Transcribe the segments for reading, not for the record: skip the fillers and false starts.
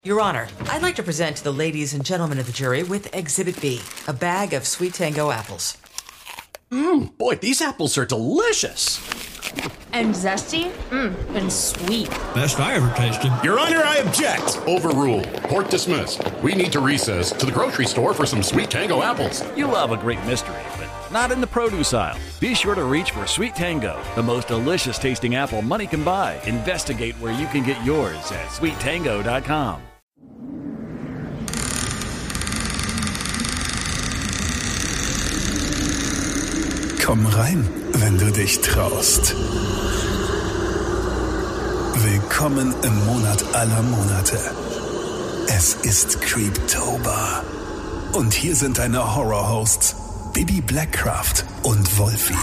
Your Honor, I'd like to present to the ladies and gentlemen of the jury with Exhibit B, a bag of Sweet Tango apples. Boy, these apples are delicious. And zesty? And sweet. Best I ever tasted. Your Honor, I object. Overruled. Court dismissed. We need to recess to the grocery store for some Sweet Tango apples. You love a great mystery, but not in the produce aisle. Be sure to reach for Sweet Tango, the most delicious tasting apple money can buy. Investigate where you can get yours at sweettango.com. Komm rein, wenn du dich traust. Willkommen im Monat aller Monate. Es ist Creeptober. Und hier sind deine Horror-Hosts Bibi Blackcraft und Wolfi.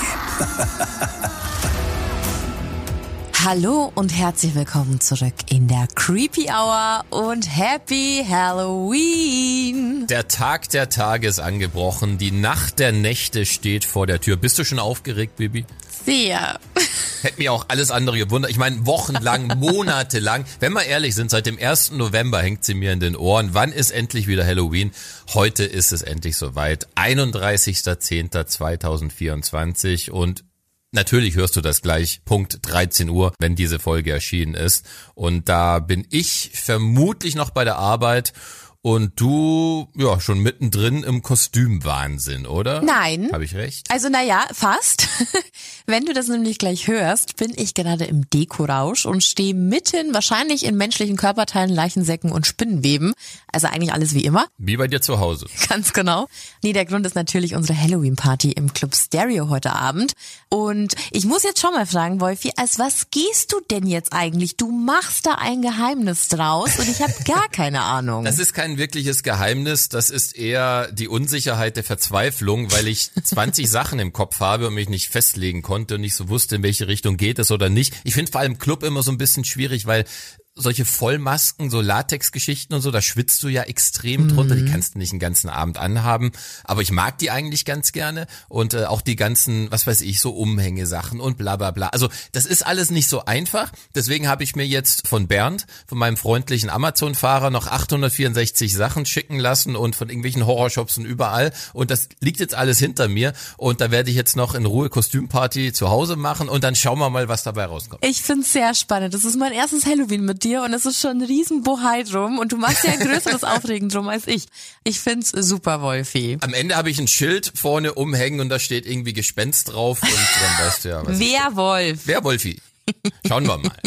Hallo und herzlich willkommen zurück in der Creepy Hour und Happy Halloween. Der Tag der Tage ist angebrochen, die Nacht der Nächte steht vor der Tür. Bist du schon aufgeregt, Bibi? Sehr. Hätte mir auch alles andere gewundert. Ich meine, wochenlang, monatelang. Wenn wir ehrlich sind, seit dem 1. November hängt sie mir in den Ohren. Wann ist endlich wieder Halloween? Heute ist es endlich soweit. 31.10.2024 und natürlich hörst du das gleich, Punkt 13 Uhr, wenn diese Folge erschienen ist. Und da bin ich vermutlich noch bei der Arbeit und du, ja, schon mittendrin im Kostümwahnsinn, oder? Nein. Habe ich recht? Also naja, fast. Wenn du das nämlich gleich hörst, bin ich gerade im Dekorausch und stehe mitten wahrscheinlich in menschlichen Körperteilen, Leichensäcken und Spinnenweben. Also eigentlich alles wie immer. Wie bei dir zu Hause. Ganz genau. Nee, der Grund ist natürlich unsere Halloween-Party im Club Stereo heute Abend. Und ich muss jetzt schon mal fragen, Wolfi, als was gehst du denn jetzt eigentlich? Du machst da ein Geheimnis draus und ich habe gar keine Ahnung. Das ist kein wirkliches Geheimnis, das ist eher die Unsicherheit der Verzweiflung, weil ich 20 Sachen im Kopf habe und mich nicht festlegen konnte und nicht so wusste, in welche Richtung geht es oder nicht. Ich finde vor allem Club immer so ein bisschen schwierig, weil solche Vollmasken, so Latexgeschichten und so, da schwitzt du ja extrem drunter, die kannst du nicht den ganzen Abend anhaben, aber ich mag die eigentlich ganz gerne und auch die ganzen, was weiß ich, so Umhängesachen und bla bla bla. Also das ist alles nicht so einfach, deswegen habe ich mir jetzt von Bernd, von meinem freundlichen Amazon-Fahrer, noch 864 Sachen schicken lassen und von irgendwelchen Horrorshops und überall und das liegt jetzt alles hinter mir und da werde ich jetzt noch in Ruhe Kostümparty zu Hause machen und dann schauen wir mal, was dabei rauskommt. Ich find's sehr spannend, das ist mein erstes Halloween mit dir und es ist schon ein riesen Bohai drum und du machst ja ein größeres Aufregen drum als ich. Ich find's super, Wolfi. Am Ende habe ich ein Schild vorne umhängen und da steht irgendwie Gespenst drauf und dann weißt du ja, was. Werwolf. Werwolfi. Schauen wir mal.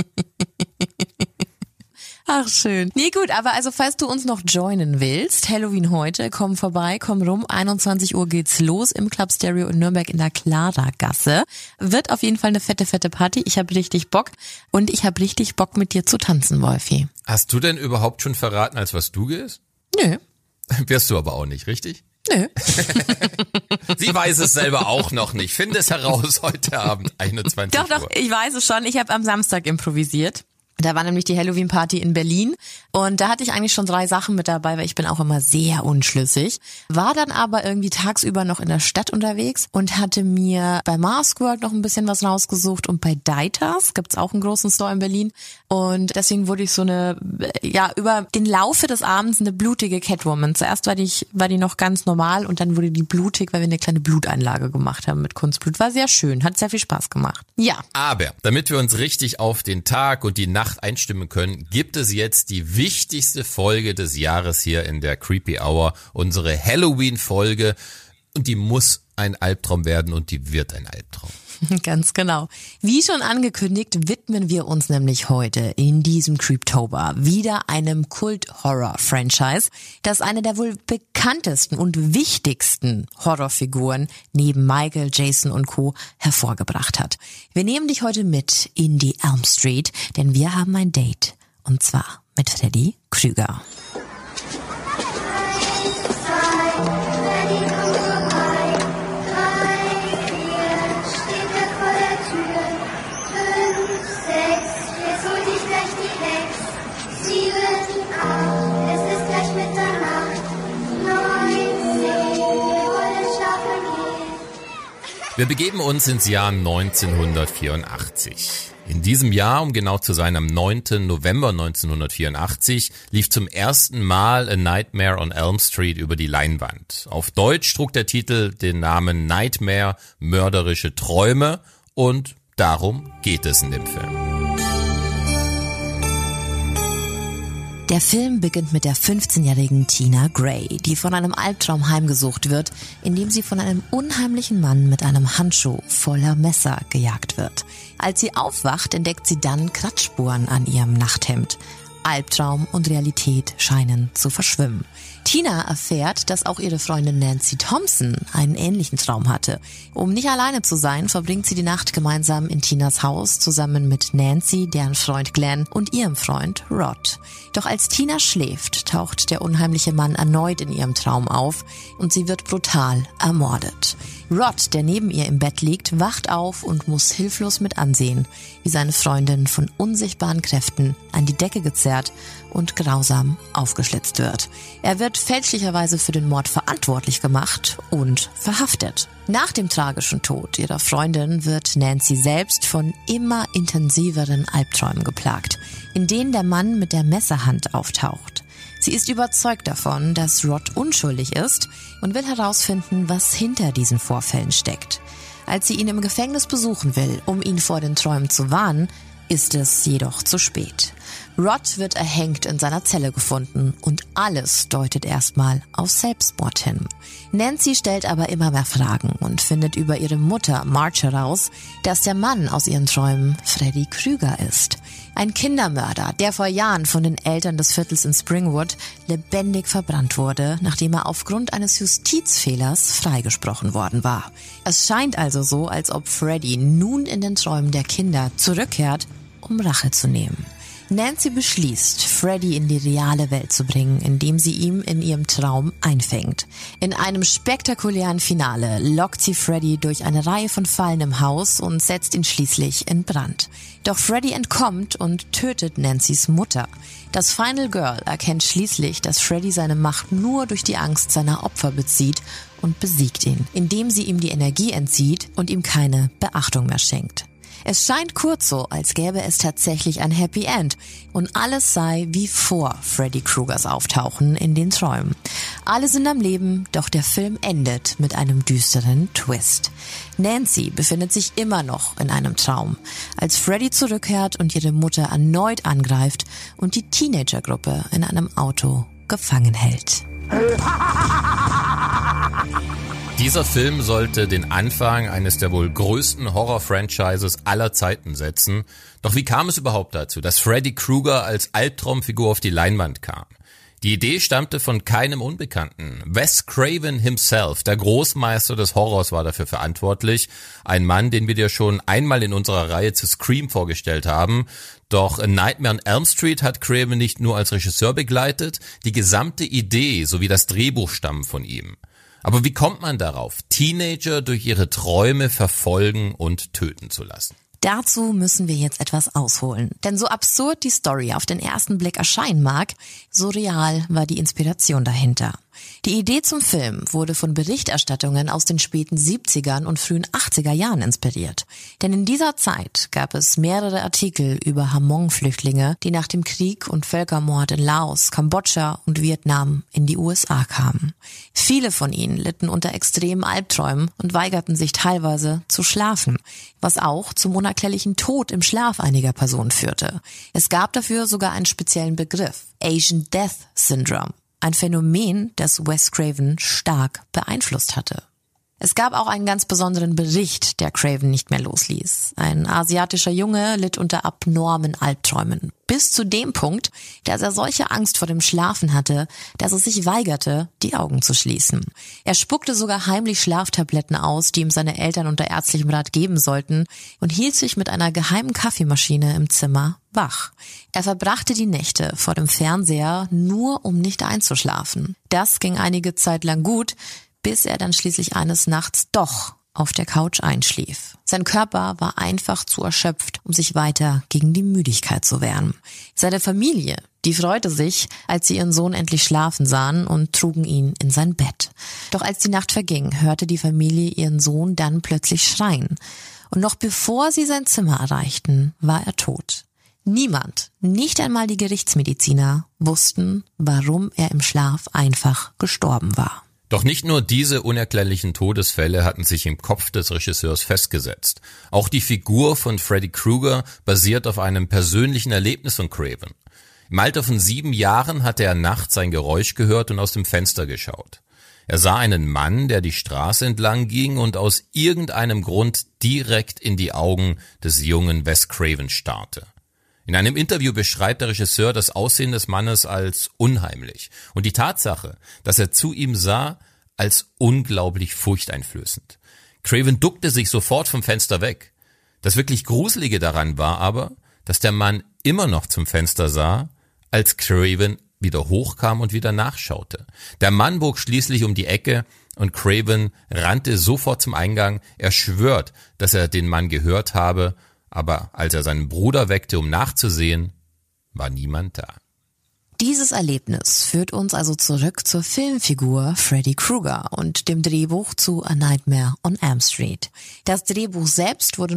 Ach, schön. Nee, gut, aber also falls du uns noch joinen willst, Halloween heute, komm vorbei, komm rum, 21 Uhr geht's los im Club Stereo in Nürnberg in der Klaragasse. Wird auf jeden Fall eine fette Party. Ich habe richtig Bock und ich habe richtig Bock mit dir zu tanzen, Wolfi. Hast du denn überhaupt schon verraten, als was du gehst? Nö. Wirst du aber auch nicht, richtig? Nö. Sie weiß es selber auch noch nicht. Finde es heraus heute Abend, 21 Uhr. Doch, ich weiß es schon. Ich habe am Samstag improvisiert. Da war nämlich die Halloween-Party in Berlin und da hatte ich eigentlich schon 3 Sachen mit dabei, weil ich bin auch immer sehr unschlüssig. War dann aber irgendwie tagsüber noch in der Stadt unterwegs und hatte mir bei Maskworld noch ein bisschen was rausgesucht und bei Deiters gibt's auch einen großen Store in Berlin und deswegen wurde ich so eine, ja, über den Laufe des Abends eine blutige Catwoman. Zuerst war die noch ganz normal und dann wurde die blutig, weil wir eine kleine Bluteinlage gemacht haben mit Kunstblut. War sehr schön, hat sehr viel Spaß gemacht. Ja. Aber damit wir uns richtig auf den Tag und die Nacht einstimmen können, gibt es jetzt die wichtigste Folge des Jahres hier in der Creepy Hour, unsere Halloween-Folge und die muss ein Albtraum werden und die wird ein Albtraum. Ganz genau. Wie schon angekündigt, widmen wir uns nämlich heute in diesem Creeptober wieder einem Kult-Horror-Franchise, das eine der wohl bekanntesten und wichtigsten Horrorfiguren neben Michael, Jason und Co. hervorgebracht hat. Wir nehmen dich heute mit in die Elm Street, denn wir haben ein Date. Und zwar mit Freddy Krüger. Wir begeben uns ins Jahr 1984. In diesem Jahr, um genau zu sein, am 9. November 1984, lief zum ersten Mal A Nightmare on Elm Street über die Leinwand. Auf Deutsch trug der Titel den Namen Nightmare, mörderische Träume, und darum geht es in dem Film. Der Film beginnt mit der 15-jährigen Tina Gray, die von einem Albtraum heimgesucht wird, in dem sie von einem unheimlichen Mann mit einem Handschuh voller Messer gejagt wird. Als sie aufwacht, entdeckt sie dann Kratzspuren an ihrem Nachthemd. Albtraum und Realität scheinen zu verschwimmen. Tina erfährt, dass auch ihre Freundin Nancy Thompson einen ähnlichen Traum hatte. Um nicht alleine zu sein, verbringt sie die Nacht gemeinsam in Tinas Haus zusammen mit Nancy, deren Freund Glenn und ihrem Freund Rod. Doch als Tina schläft, taucht der unheimliche Mann erneut in ihrem Traum auf und sie wird brutal ermordet. Rod, der neben ihr im Bett liegt, wacht auf und muss hilflos mit ansehen, wie seine Freundin von unsichtbaren Kräften an die Decke gezerrt und grausam aufgeschlitzt wird. Er wird fälschlicherweise für den Mord verantwortlich gemacht und verhaftet. Nach dem tragischen Tod ihrer Freundin wird Nancy selbst von immer intensiveren Albträumen geplagt, in denen der Mann mit der Messerhand auftaucht. Sie ist überzeugt davon, dass Rod unschuldig ist und will herausfinden, was hinter diesen Vorfällen steckt. Als sie ihn im Gefängnis besuchen will, um ihn vor den Träumen zu warnen, ist es jedoch zu spät. Rod wird erhängt in seiner Zelle gefunden und alles deutet erstmal auf Selbstmord hin. Nancy stellt aber immer mehr Fragen und findet über ihre Mutter Marge heraus, dass der Mann aus ihren Träumen Freddy Krueger ist. Ein Kindermörder, der vor Jahren von den Eltern des Viertels in Springwood lebendig verbrannt wurde, nachdem er aufgrund eines Justizfehlers freigesprochen worden war. Es scheint also so, als ob Freddy nun in den Träumen der Kinder zurückkehrt, um Rache zu nehmen. Nancy beschließt, Freddy in die reale Welt zu bringen, indem sie ihn in ihrem Traum einfängt. In einem spektakulären Finale lockt sie Freddy durch eine Reihe von Fallen im Haus und setzt ihn schließlich in Brand. Doch Freddy entkommt und tötet Nancys Mutter. Das Final Girl erkennt schließlich, dass Freddy seine Macht nur durch die Angst seiner Opfer bezieht und besiegt ihn, indem sie ihm die Energie entzieht und ihm keine Beachtung mehr schenkt. Es scheint kurz so, als gäbe es tatsächlich ein Happy End und alles sei wie vor Freddy Krugers Auftauchen in den Träumen. Alle sind am Leben, doch der Film endet mit einem düsteren Twist. Nancy befindet sich immer noch in einem Traum, als Freddy zurückkehrt und ihre Mutter erneut angreift und die Teenagergruppe in einem Auto gefangen hält. Dieser Film sollte den Anfang eines der wohl größten Horror-Franchises aller Zeiten setzen. Doch wie kam es überhaupt dazu, dass Freddy Krueger als Albtraumfigur auf die Leinwand kam? Die Idee stammte von keinem Unbekannten. Wes Craven himself, der Großmeister des Horrors, war dafür verantwortlich. Ein Mann, den wir dir schon einmal in unserer Reihe zu Scream vorgestellt haben. Doch A Nightmare on Elm Street hat Craven nicht nur als Regisseur begleitet, die gesamte Idee sowie das Drehbuch stammen von ihm. Aber wie kommt man darauf, Teenager durch ihre Träume verfolgen und töten zu lassen? Dazu müssen wir jetzt etwas ausholen. Denn so absurd die Story auf den ersten Blick erscheinen mag, so real war die Inspiration dahinter. Die Idee zum Film wurde von Berichterstattungen aus den späten 70ern und frühen 80er Jahren inspiriert. Denn in dieser Zeit gab es mehrere Artikel über Hmong-Flüchtlinge, die nach dem Krieg und Völkermord in Laos, Kambodscha und Vietnam in die USA kamen. Viele von ihnen litten unter extremen Albträumen und weigerten sich teilweise zu schlafen, was auch zum unerklärlichen Tod im Schlaf einiger Personen führte. Es gab dafür sogar einen speziellen Begriff, Asian Death Syndrome. Ein Phänomen, das Wes Craven stark beeinflusst hatte. Es gab auch einen ganz besonderen Bericht, der Craven nicht mehr losließ. Ein asiatischer Junge litt unter abnormen Albträumen. Bis zu dem Punkt, dass er solche Angst vor dem Schlafen hatte, dass es sich weigerte, die Augen zu schließen. Er spuckte sogar heimlich Schlaftabletten aus, die ihm seine Eltern unter ärztlichem Rat geben sollten, und hielt sich mit einer geheimen Kaffeemaschine im Zimmer wach. Er verbrachte die Nächte vor dem Fernseher, nur um nicht einzuschlafen. Das ging einige Zeit lang gut, bis er dann schließlich eines Nachts doch auf der Couch einschlief. Sein Körper war einfach zu erschöpft, um sich weiter gegen die Müdigkeit zu wehren. Seine Familie, die freute sich, als sie ihren Sohn endlich schlafen sahen und trugen ihn in sein Bett. Doch als die Nacht verging, hörte die Familie ihren Sohn dann plötzlich schreien. Und noch bevor sie sein Zimmer erreichten, war er tot. Niemand, nicht einmal die Gerichtsmediziner, wussten, warum er im Schlaf einfach gestorben war. Doch nicht nur diese unerklärlichen Todesfälle hatten sich im Kopf des Regisseurs festgesetzt. Auch die Figur von Freddy Krueger basiert auf einem persönlichen Erlebnis von Craven. Im Alter von 7 Jahren hatte er nachts ein Geräusch gehört und aus dem Fenster geschaut. Er sah einen Mann, der die Straße entlang ging und aus irgendeinem Grund direkt in die Augen des jungen Wes Craven starrte. In einem Interview beschreibt der Regisseur das Aussehen des Mannes als unheimlich und die Tatsache, dass er zu ihm sah, als unglaublich furchteinflößend. Craven duckte sich sofort vom Fenster weg. Das wirklich Gruselige daran war aber, dass der Mann immer noch zum Fenster sah, als Craven wieder hochkam und wieder nachschaute. Der Mann bog schließlich um die Ecke und Craven rannte sofort zum Eingang. Er schwört, dass er den Mann gehört habe, aber als er seinen Bruder weckte, um nachzusehen, war niemand da. Dieses Erlebnis führt uns also zurück zur Filmfigur Freddy Krueger und dem Drehbuch zu A Nightmare on Elm Street. Das Drehbuch selbst wurde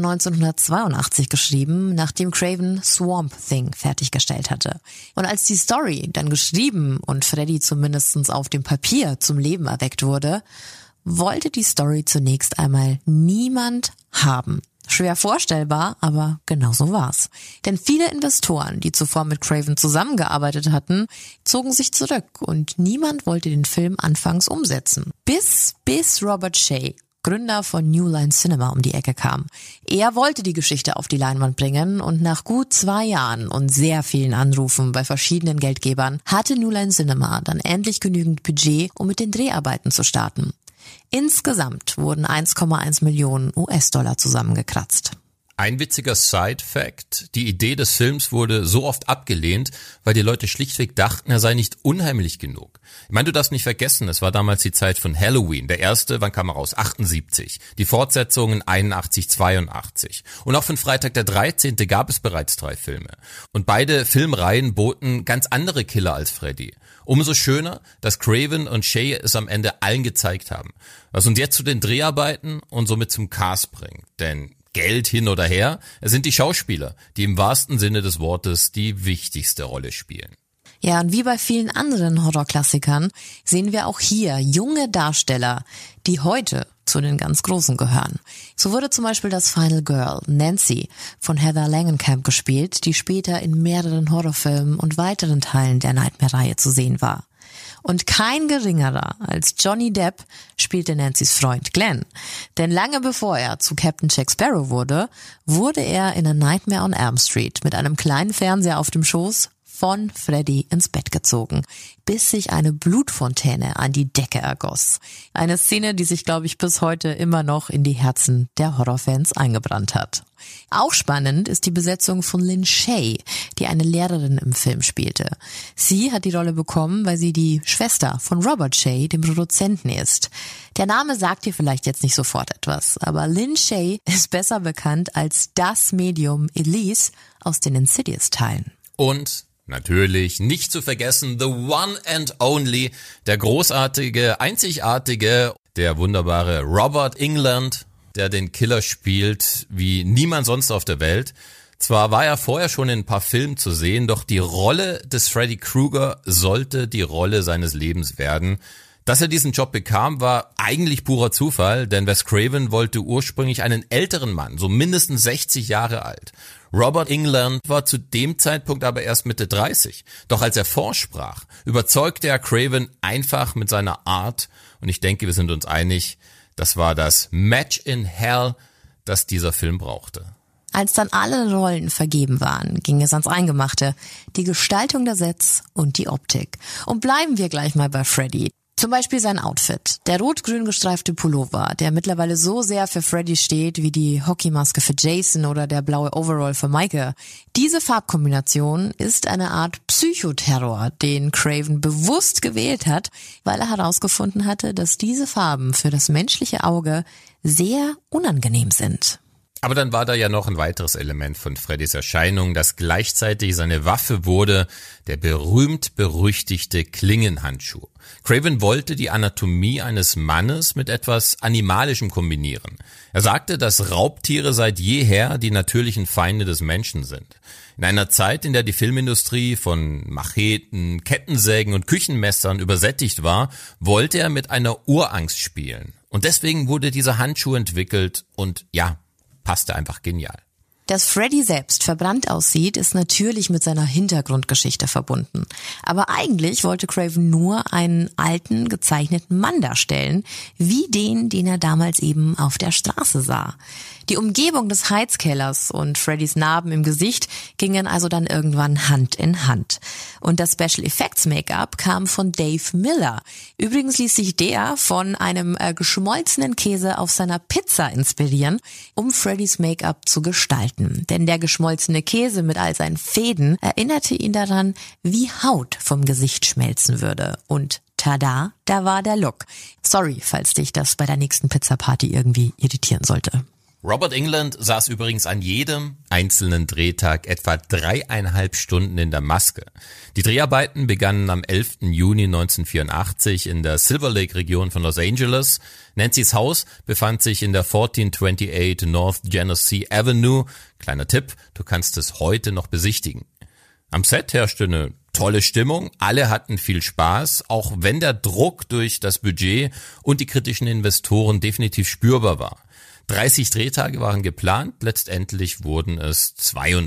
1982 geschrieben, nachdem Craven Swamp Thing fertiggestellt hatte. Und als die Story dann geschrieben und Freddy zumindest auf dem Papier zum Leben erweckt wurde, wollte die Story zunächst einmal niemand haben. Schwer vorstellbar, aber genau so war's. Denn viele Investoren, die zuvor mit Craven zusammengearbeitet hatten, zogen sich zurück und niemand wollte den Film anfangs umsetzen. Bis Robert Shaye, Gründer von New Line Cinema, um die Ecke kam. Er wollte die Geschichte auf die Leinwand bringen und nach gut 2 Jahren und sehr vielen Anrufen bei verschiedenen Geldgebern hatte New Line Cinema dann endlich genügend Budget, um mit den Dreharbeiten zu starten. Insgesamt wurden 1,1 Millionen US-Dollar zusammengekratzt. Ein witziger Side-Fact: Die Idee des Films wurde so oft abgelehnt, weil die Leute schlichtweg dachten, er sei nicht unheimlich genug. Ich meine, du darfst nicht vergessen, es war damals die Zeit von Halloween. Der erste, wann kam er raus? 78. Die Fortsetzungen 81, 82. Und auch von Freitag der 13. gab es bereits 3 Filme. Und beide Filmreihen boten ganz andere Killer als Freddy. Umso schöner, dass Craven und Shaye es am Ende allen gezeigt haben. Was uns jetzt zu den Dreharbeiten und somit zum Cast bringt. Denn Geld hin oder her, es sind die Schauspieler, die im wahrsten Sinne des Wortes die wichtigste Rolle spielen. Ja, und wie bei vielen anderen Horrorklassikern sehen wir auch hier junge Darsteller, die heute zu den ganz Großen gehören. So wurde zum Beispiel das Final Girl, Nancy, von Heather Langenkamp gespielt, die später in mehreren Horrorfilmen und weiteren Teilen der Nightmare-Reihe zu sehen war. Und kein geringerer als Johnny Depp spielte Nancy's Freund Glenn. Denn lange bevor er zu Captain Jack Sparrow wurde er in A Nightmare on Elm Street mit einem kleinen Fernseher auf dem Schoß von Freddy ins Bett gezogen, bis sich eine Blutfontäne an die Decke ergoss. Eine Szene, die sich, glaube ich, bis heute immer noch in die Herzen der Horrorfans eingebrannt hat. Auch spannend ist die Besetzung von Lin Shaye, die eine Lehrerin im Film spielte. Sie hat die Rolle bekommen, weil sie die Schwester von Robert Shaye, dem Produzenten, ist. Der Name sagt dir vielleicht jetzt nicht sofort etwas, aber Lin Shaye ist besser bekannt als das Medium Elise aus den Insidious-Teilen. Und natürlich nicht zu vergessen, the one and only, der großartige, einzigartige, der wunderbare Robert Englund, der den Killer spielt wie niemand sonst auf der Welt. Zwar war er vorher schon in ein paar Filmen zu sehen, doch die Rolle des Freddy Krueger sollte die Rolle seines Lebens werden. Dass er diesen Job bekam, war eigentlich purer Zufall, denn Wes Craven wollte ursprünglich einen älteren Mann, so mindestens 60 Jahre alt. Robert Englund war zu dem Zeitpunkt aber erst Mitte 30. Doch als er vorsprach, überzeugte er Craven einfach mit seiner Art. Und ich denke, wir sind uns einig, das war das Match in Hell, das dieser Film brauchte. Als dann alle Rollen vergeben waren, ging es ans Eingemachte, die Gestaltung der Sets und die Optik. Und bleiben wir gleich mal bei Freddy. Zum Beispiel sein Outfit, der rot-grün gestreifte Pullover, der mittlerweile so sehr für Freddy steht wie die Hockeymaske für Jason oder der blaue Overall für Micah. Diese Farbkombination ist eine Art Psychoterror, den Craven bewusst gewählt hat, weil er herausgefunden hatte, dass diese Farben für das menschliche Auge sehr unangenehm sind. Aber dann war da ja noch ein weiteres Element von Freddys Erscheinung, das gleichzeitig seine Waffe wurde, der berühmt-berüchtigte Klingenhandschuh. Craven wollte die Anatomie eines Mannes mit etwas Animalischem kombinieren. Er sagte, dass Raubtiere seit jeher die natürlichen Feinde des Menschen sind. In einer Zeit, in der die Filmindustrie von Macheten, Kettensägen und Küchenmessern übersättigt war, wollte er mit einer Urangst spielen. Und deswegen wurde dieser Handschuh entwickelt und ja, passte einfach genial. Dass Freddy selbst verbrannt aussieht, ist natürlich mit seiner Hintergrundgeschichte verbunden. Aber eigentlich wollte Craven nur einen alten, gezeichneten Mann darstellen, wie den er damals eben auf der Straße sah. Die Umgebung des Heizkellers und Freddys Narben im Gesicht gingen also dann irgendwann Hand in Hand. Und das Special Effects Make-up kam von Dave Miller. Übrigens ließ sich der von einem geschmolzenen Käse auf seiner Pizza inspirieren, um Freddys Make-up zu gestalten. Denn der geschmolzene Käse mit all seinen Fäden erinnerte ihn daran, wie Haut vom Gesicht schmelzen würde. Und tada, da war der Look. Sorry, falls dich das bei der nächsten Pizza-Party irgendwie irritieren sollte. Robert Englund saß übrigens an jedem einzelnen Drehtag etwa 3,5 Stunden in der Maske. Die Dreharbeiten begannen am 11. Juni 1984 in der Silver Lake-Region von Los Angeles. Nancys Haus befand sich in der 1428 North Genesee Avenue. Kleiner Tipp, du kannst es heute noch besichtigen. Am Set herrschte eine tolle Stimmung, alle hatten viel Spaß, auch wenn der Druck durch das Budget und die kritischen Investoren definitiv spürbar war. 30 Drehtage waren geplant, letztendlich wurden es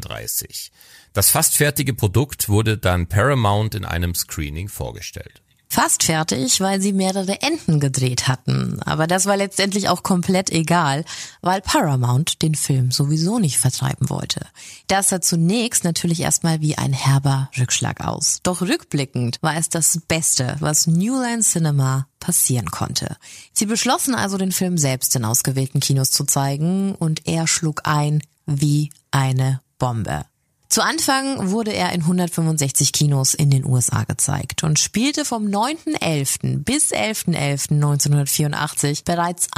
32. Das fast fertige Produkt wurde dann Paramount in einem Screening vorgestellt. Fast fertig, weil sie mehrere Enden gedreht hatten. Aber das war letztendlich auch komplett egal, weil Paramount den Film sowieso nicht vertreiben wollte. Das sah zunächst natürlich erstmal wie ein herber Rückschlag aus. Doch rückblickend war es das Beste, was New Line Cinema passieren konnte. Sie beschlossen also, den Film selbst in ausgewählten Kinos zu zeigen, und er schlug ein wie eine Bombe. Zu Anfang wurde er in 165 Kinos in den USA gezeigt und spielte vom 9.11. bis 11.11.1984 bereits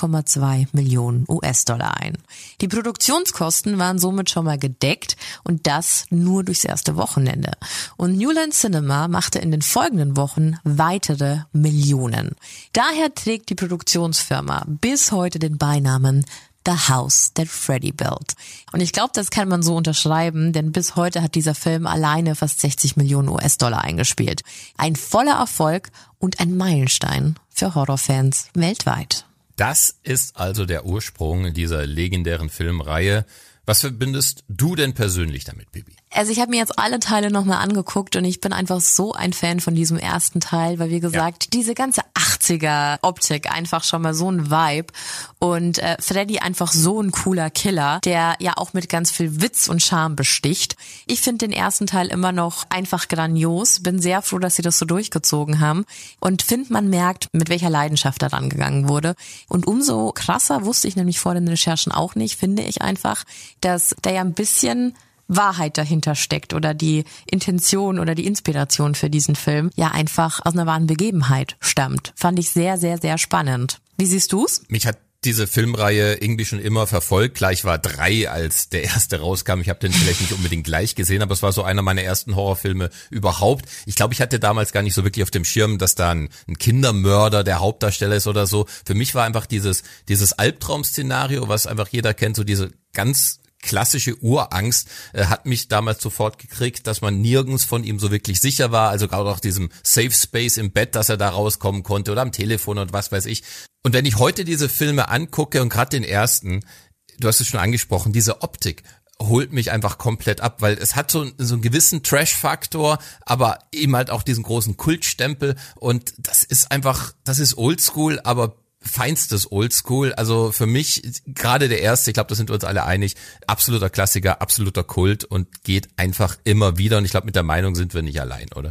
1,2 Millionen US-Dollar ein. Die Produktionskosten waren somit schon mal gedeckt, und das nur durchs erste Wochenende. Und New Line Cinema machte in den folgenden Wochen weitere Millionen. Daher trägt die Produktionsfirma bis heute den Beinamen The House That Freddy Built. Und ich glaube, das kann man so unterschreiben, denn bis heute hat dieser Film alleine fast 60 Millionen US-Dollar eingespielt. Ein voller Erfolg und ein Meilenstein für Horrorfans weltweit. Das ist also der Ursprung dieser legendären Filmreihe. Was verbindest du denn persönlich damit, Bibi? Also ich habe mir jetzt alle Teile nochmal angeguckt und ich bin einfach so ein Fan von diesem ersten Teil, weil wie gesagt, diese ganze 80er-Optik einfach schon mal so ein Vibe, und Freddy einfach so ein cooler Killer, der ja auch mit ganz viel Witz und Charme besticht. Ich finde den ersten Teil immer noch einfach grandios, bin sehr froh, dass sie das so durchgezogen haben, und finde, man merkt, mit welcher Leidenschaft da rangegangen wurde. Und umso krasser, wusste ich nämlich vor den Recherchen auch nicht, finde ich einfach, dass da ja ein bisschen Wahrheit dahinter steckt oder die Intention oder die Inspiration für diesen Film ja einfach aus einer wahren Begebenheit stammt. Fand ich sehr, sehr, sehr spannend. Wie siehst du's? Mich hat diese Filmreihe irgendwie schon immer verfolgt. Klar, ich war 3, als der erste rauskam. Ich habe den vielleicht nicht unbedingt gleich gesehen, aber es war so einer meiner ersten Horrorfilme überhaupt. Ich glaube, ich hatte damals gar nicht so wirklich auf dem Schirm, dass da ein Kindermörder der Hauptdarsteller ist oder so. Für mich war einfach dieses Albtraum-Szenario, was einfach jeder kennt, so diese ganz klassische Urangst, hat mich damals sofort gekriegt, dass man nirgends von ihm so wirklich sicher war, also gerade auch diesem Safe Space im Bett, dass er da rauskommen konnte, oder am Telefon und was weiß ich. Und wenn ich heute diese Filme angucke, und gerade den ersten, du hast es schon angesprochen, diese Optik holt mich einfach komplett ab, weil es hat so einen gewissen Trash-Faktor, aber eben halt auch diesen großen Kultstempel, und das ist oldschool, aber feinstes Oldschool. Also für mich, gerade der erste, ich glaube, da sind wir uns alle einig, absoluter Klassiker, absoluter Kult und geht einfach immer wieder. Und ich glaube, mit der Meinung sind wir nicht allein, oder?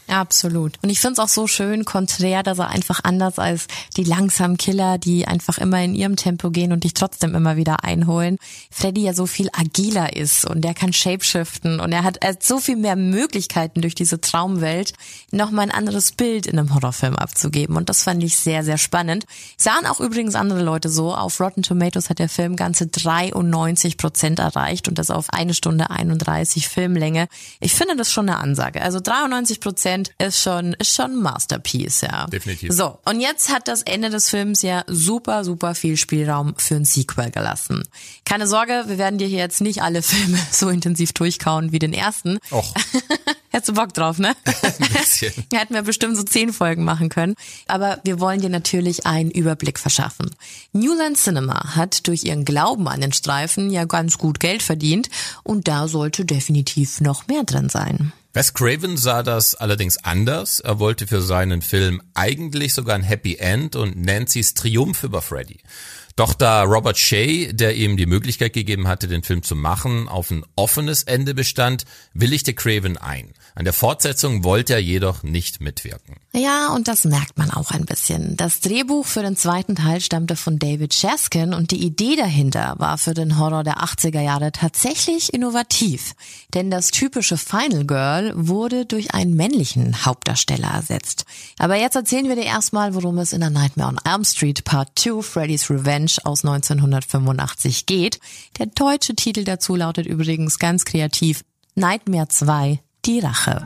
Absolut. Und ich find's auch so schön, konträr, dass er einfach anders als die langsamen Killer, die einfach immer in ihrem Tempo gehen und dich trotzdem immer wieder einholen, Freddy ja so viel agiler ist und der kann shapeshiften und er hat so viel mehr Möglichkeiten durch diese Traumwelt, nochmal ein anderes Bild in einem Horrorfilm abzugeben und das fand ich sehr, sehr spannend. Sahen auch übrigens andere Leute so. Auf Rotten Tomatoes hat der Film ganze 93% erreicht und das auf 1 Stunde 31 Filmlänge. Ich finde das schon eine Ansage. Also 93% ist schon ein Masterpiece, ja. Definitiv. So, und jetzt hat das Ende des Films ja super, super viel Spielraum für ein Sequel gelassen. Keine Sorge, wir werden dir hier jetzt nicht alle Filme so intensiv durchkauen wie den ersten. Och. Hättest du Bock drauf, ne? Ein bisschen. Hätten wir bestimmt so 10 Folgen machen können. Aber wir wollen dir natürlich einen Überblick verschaffen. New Line Cinema hat durch ihren Glauben an den Streifen ja ganz gut Geld verdient und da sollte definitiv noch mehr drin sein. Wes Craven sah das allerdings anders. Er wollte für seinen Film eigentlich sogar ein Happy End und Nancys Triumph über Freddy. Doch da Robert Shaye, der ihm die Möglichkeit gegeben hatte, den Film zu machen, auf ein offenes Ende bestand, willigte Craven ein. An der Fortsetzung wollte er jedoch nicht mitwirken. Ja, und das merkt man auch ein bisschen. Das Drehbuch für den zweiten Teil stammte von David Chaskin und die Idee dahinter war für den Horror der 80er Jahre tatsächlich innovativ. Denn das typische Final Girl wurde durch einen männlichen Hauptdarsteller ersetzt. Aber jetzt erzählen wir dir erstmal, worum es in der Nightmare on Elm Street Part 2 Freddy's Revenge aus 1985 geht. Der deutsche Titel dazu lautet übrigens ganz kreativ Nightmare 2, die Rache.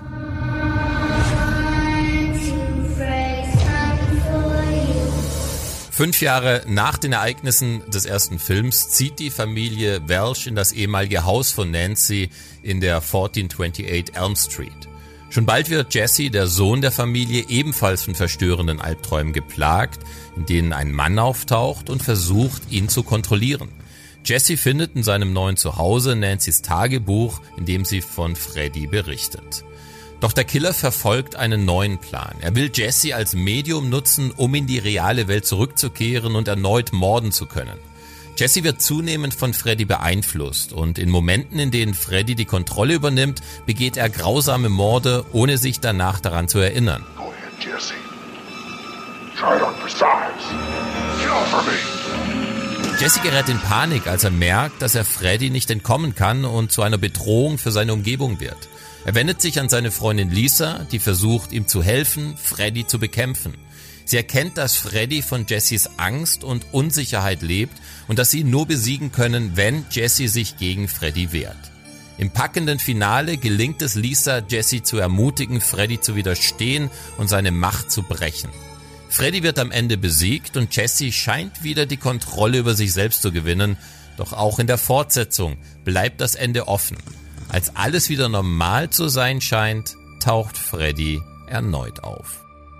Fünf Jahre nach den Ereignissen des ersten Films zieht die Familie Welch in das ehemalige Haus von Nancy in der 1428 Elm Street. Schon bald wird Jesse, der Sohn der Familie, ebenfalls von verstörenden Albträumen geplagt, in denen ein Mann auftaucht und versucht, ihn zu kontrollieren. Jesse findet in seinem neuen Zuhause Nancys Tagebuch, in dem sie von Freddy berichtet. Doch der Killer verfolgt einen neuen Plan. Er will Jesse als Medium nutzen, um in die reale Welt zurückzukehren und erneut morden zu können. Jesse wird zunehmend von Freddy beeinflusst und in Momenten, in denen Freddy die Kontrolle übernimmt, begeht er grausame Morde, ohne sich danach daran zu erinnern. Go ahead, Jesse. Try it on for size. Kill for me. Jesse gerät in Panik, als er merkt, dass er Freddy nicht entkommen kann und zu einer Bedrohung für seine Umgebung wird. Er wendet sich an seine Freundin Lisa, die versucht, ihm zu helfen, Freddy zu bekämpfen. Sie erkennt, dass Freddy von Jessys Angst und Unsicherheit lebt und dass sie ihn nur besiegen können, wenn Jesse sich gegen Freddy wehrt. Im packenden Finale gelingt es Lisa, Jesse zu ermutigen, Freddy zu widerstehen und seine Macht zu brechen. Freddy wird am Ende besiegt und Jesse scheint wieder die Kontrolle über sich selbst zu gewinnen, doch auch in der Fortsetzung bleibt das Ende offen. Als alles wieder normal zu sein scheint, taucht Freddy erneut auf.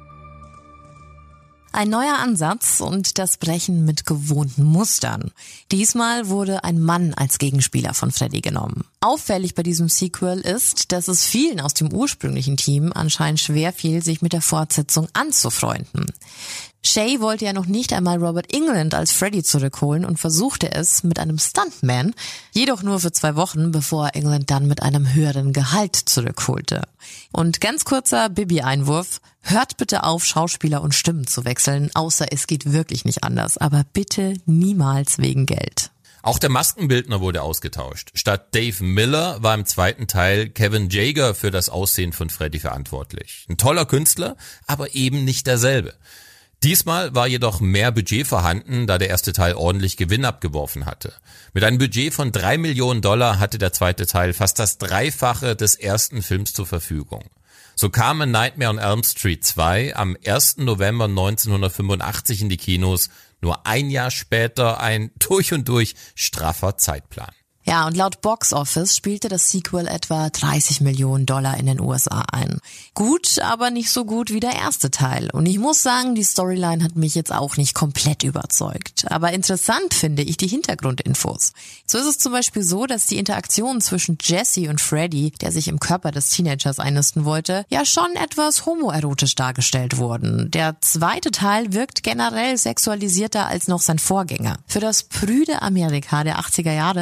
Ein neuer Ansatz und das Brechen mit gewohnten Mustern. Diesmal wurde ein Mann als Gegenspieler von Freddy genommen. Auffällig bei diesem Sequel ist, dass es vielen aus dem ursprünglichen Team anscheinend schwer fiel, sich mit der Fortsetzung anzufreunden. Shaye wollte ja noch nicht einmal Robert Englund als Freddy zurückholen und versuchte es mit einem Stuntman, jedoch nur für 2 Wochen, bevor er Englund dann mit einem höheren Gehalt zurückholte. Und ganz kurzer Bibi-Einwurf, hört bitte auf, Schauspieler und Stimmen zu wechseln, außer es geht wirklich nicht anders, aber bitte niemals wegen Geld. Auch der Maskenbildner wurde ausgetauscht. Statt Dave Miller war im zweiten Teil Kevin Jaeger für das Aussehen von Freddy verantwortlich. Ein toller Künstler, aber eben nicht derselbe. Diesmal war jedoch mehr Budget vorhanden, da der erste Teil ordentlich Gewinn abgeworfen hatte. Mit einem Budget von $3 Millionen hatte der zweite Teil fast das Dreifache des ersten Films zur Verfügung. So kam A Nightmare on Elm Street 2 am 1. November 1985 in die Kinos, nur ein Jahr später ein durch und durch straffer Zeitplan. Ja, und laut Box Office spielte das Sequel etwa $30 Millionen in den USA ein. Gut, aber nicht so gut wie der erste Teil. Und ich muss sagen, die Storyline hat mich jetzt auch nicht komplett überzeugt. Aber interessant finde ich die Hintergrundinfos. So ist es zum Beispiel so, dass die Interaktion zwischen Jesse und Freddy, der sich im Körper des Teenagers einnisten wollte, ja schon etwas homoerotisch dargestellt wurden. Der zweite Teil wirkt generell sexualisierter als noch sein Vorgänger. Für das prüde Amerika der 80er Jahre war das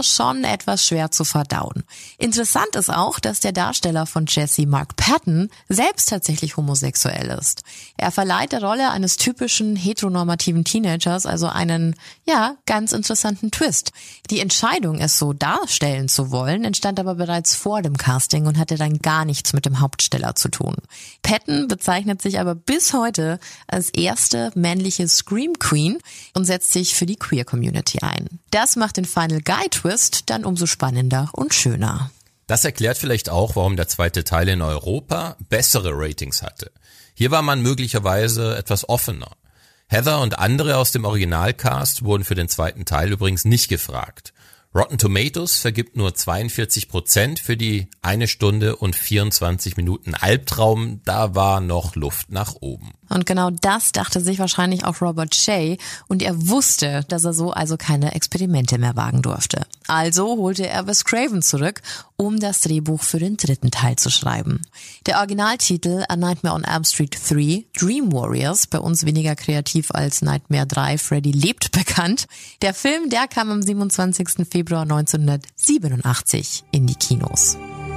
schon etwas schwer zu verdauen. Interessant ist auch, dass der Darsteller von Jesse, Mark Patton, selbst tatsächlich homosexuell ist. Er verleiht der Rolle eines typischen heteronormativen Teenagers also einen, ganz interessanten Twist. Die Entscheidung, es so darstellen zu wollen, entstand aber bereits vor dem Casting und hatte dann gar nichts mit dem Hauptsteller zu tun. Patton bezeichnet sich aber bis heute als erste männliche Scream Queen und setzt sich für die Queer Community ein. Das macht den Final Guy Twist dann umso spannender und schöner. Das erklärt vielleicht auch, warum der zweite Teil in Europa bessere Ratings hatte. Hier war man möglicherweise etwas offener. Heather und andere aus dem Originalcast wurden für den zweiten Teil übrigens nicht gefragt. Rotten Tomatoes vergibt nur 42% für die 1 Stunde und 24 Minuten Albtraum. Da war noch Luft nach oben. Und genau das dachte sich wahrscheinlich auch Robert Shea und er wusste, dass er so also keine Experimente mehr wagen durfte. Also holte er Wes Craven zurück, um das Drehbuch für den dritten Teil zu schreiben. Der Originaltitel A Nightmare on Elm Street 3, Dream Warriors, bei uns weniger kreativ als Nightmare 3, Freddy lebt bekannt. Der Film, der kam am 27. Februar 1987 in die Kinos.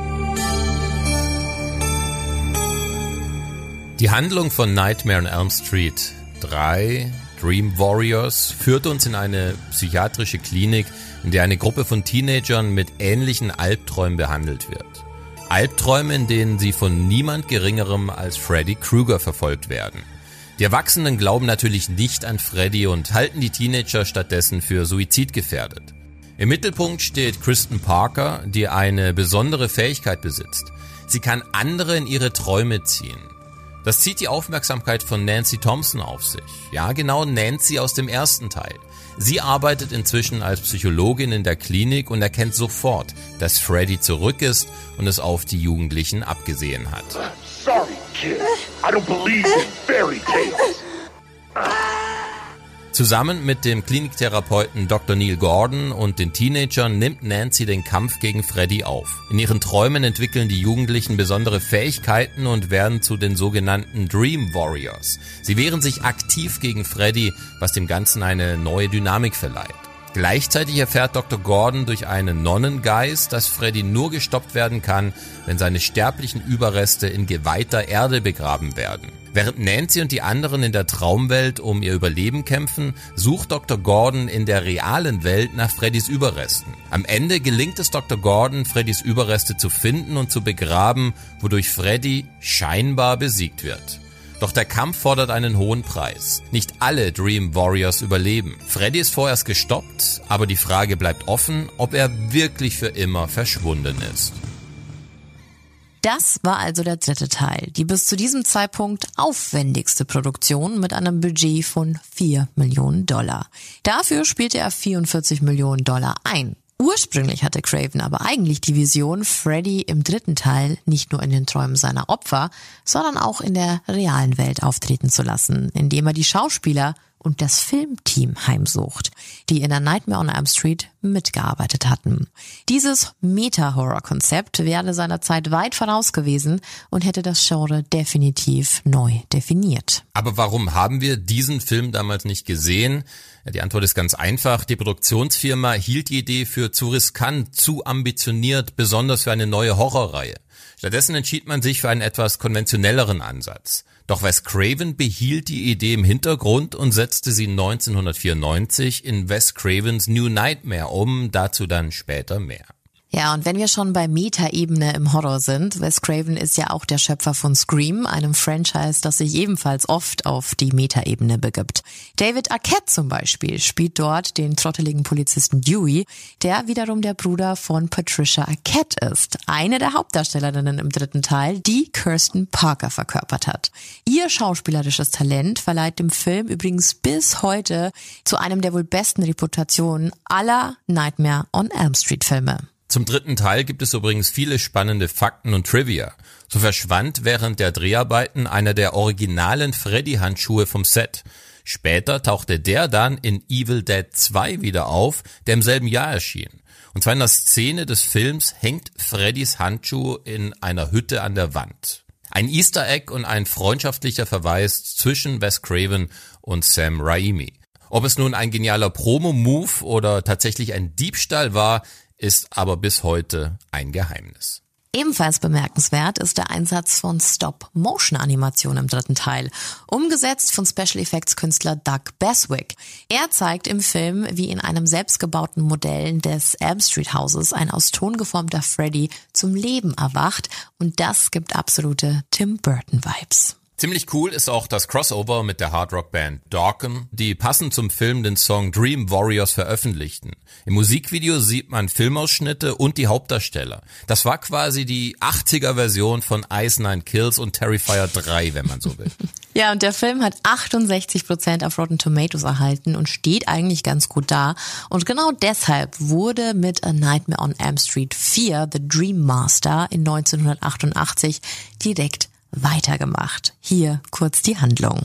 Die Handlung von Nightmare on Elm Street 3, Dream Warriors, führt uns in eine psychiatrische Klinik, in der eine Gruppe von Teenagern mit ähnlichen Albträumen behandelt wird. Albträume, in denen sie von niemand Geringerem als Freddy Krueger verfolgt werden. Die Erwachsenen glauben natürlich nicht an Freddy und halten die Teenager stattdessen für suizidgefährdet. Im Mittelpunkt steht Kristen Parker, die eine besondere Fähigkeit besitzt. Sie kann andere in ihre Träume ziehen. Das zieht die Aufmerksamkeit von Nancy Thompson auf sich. Ja, genau, Nancy aus dem ersten Teil. Sie arbeitet inzwischen als Psychologin in der Klinik und erkennt sofort, dass Freddy zurück ist und es auf die Jugendlichen abgesehen hat. Sorry, kid. I don't believe in fairy tales. Zusammen mit dem Kliniktherapeuten Dr. Neil Gordon und den Teenagern nimmt Nancy den Kampf gegen Freddy auf. In ihren Träumen entwickeln die Jugendlichen besondere Fähigkeiten und werden zu den sogenannten Dream Warriors. Sie wehren sich aktiv gegen Freddy, was dem Ganzen eine neue Dynamik verleiht. Gleichzeitig erfährt Dr. Gordon durch einen Nonnengeist, dass Freddy nur gestoppt werden kann, wenn seine sterblichen Überreste in geweihter Erde begraben werden. Während Nancy und die anderen in der Traumwelt um ihr Überleben kämpfen, sucht Dr. Gordon in der realen Welt nach Freddys Überresten. Am Ende gelingt es Dr. Gordon, Freddys Überreste zu finden und zu begraben, wodurch Freddy scheinbar besiegt wird. Doch der Kampf fordert einen hohen Preis. Nicht alle Dream Warriors überleben. Freddy ist vorerst gestoppt, aber die Frage bleibt offen, ob er wirklich für immer verschwunden ist. Das war also der dritte Teil, die bis zu diesem Zeitpunkt aufwendigste Produktion mit einem Budget von $4 Millionen. Dafür spielte er $44 Millionen ein. Ursprünglich hatte Craven aber eigentlich die Vision, Freddy im dritten Teil nicht nur in den Träumen seiner Opfer, sondern auch in der realen Welt auftreten zu lassen, indem er die Schauspieler und das Filmteam heimsucht, die in der Nightmare on Elm Street mitgearbeitet hatten. Dieses Meta-Horror-Konzept wäre seiner Zeit weit voraus gewesen und hätte das Genre definitiv neu definiert. Aber warum haben wir diesen Film damals nicht gesehen? Die Antwort ist ganz einfach. Die Produktionsfirma hielt die Idee für zu riskant, zu ambitioniert, besonders für eine neue Horrorreihe. Stattdessen entschied man sich für einen etwas konventionelleren Ansatz. Doch Wes Craven behielt die Idee im Hintergrund und setzte sie 1994 in Wes Cravens New Nightmare um, dazu dann später mehr. Ja, und wenn wir schon bei Meta-Ebene im Horror sind, Wes Craven ist ja auch der Schöpfer von Scream, einem Franchise, das sich ebenfalls oft auf die Meta-Ebene begibt. David Arquette zum Beispiel spielt dort den trotteligen Polizisten Dewey, der wiederum der Bruder von Patricia Arquette ist, eine der Hauptdarstellerinnen im dritten Teil, die Kristen Parker verkörpert hat. Ihr schauspielerisches Talent verleiht dem Film übrigens bis heute zu einem der wohl besten Reputationen aller Nightmare on Elm Street Filme. Zum dritten Teil gibt es übrigens viele spannende Fakten und Trivia. So verschwand während der Dreharbeiten einer der originalen Freddy-Handschuhe vom Set. Später tauchte der dann in Evil Dead 2 wieder auf, der im selben Jahr erschien. Und zwar in der Szene des Films hängt Freddys Handschuh in einer Hütte an der Wand. Ein Easter Egg und ein freundschaftlicher Verweis zwischen Wes Craven und Sam Raimi. Ob es nun ein genialer Promo-Move oder tatsächlich ein Diebstahl war, ist aber bis heute ein Geheimnis. Ebenfalls bemerkenswert ist der Einsatz von Stop-Motion-Animation im 3. Teil, umgesetzt von Special-Effects-Künstler Doug Beswick. Er zeigt im Film, wie in einem selbstgebauten Modell des Elm Street Hauses ein aus Ton geformter Freddy zum Leben erwacht, und das gibt absolute Tim Burton-Vibes. Ziemlich cool ist auch das Crossover mit der Hardrock-Band Dokken, die passend zum Film den Song Dream Warriors veröffentlichten. Im Musikvideo sieht man Filmausschnitte und die Hauptdarsteller. Das war quasi die 80er-Version von Ice Nine Kills und Terrifier 3, wenn man so will. Ja, und der Film hat 68% auf Rotten Tomatoes erhalten und steht eigentlich ganz gut da. Und genau deshalb wurde mit A Nightmare on Elm Street 4 The Dream Master in 1988 direkt weitergemacht. Hier kurz die Handlung.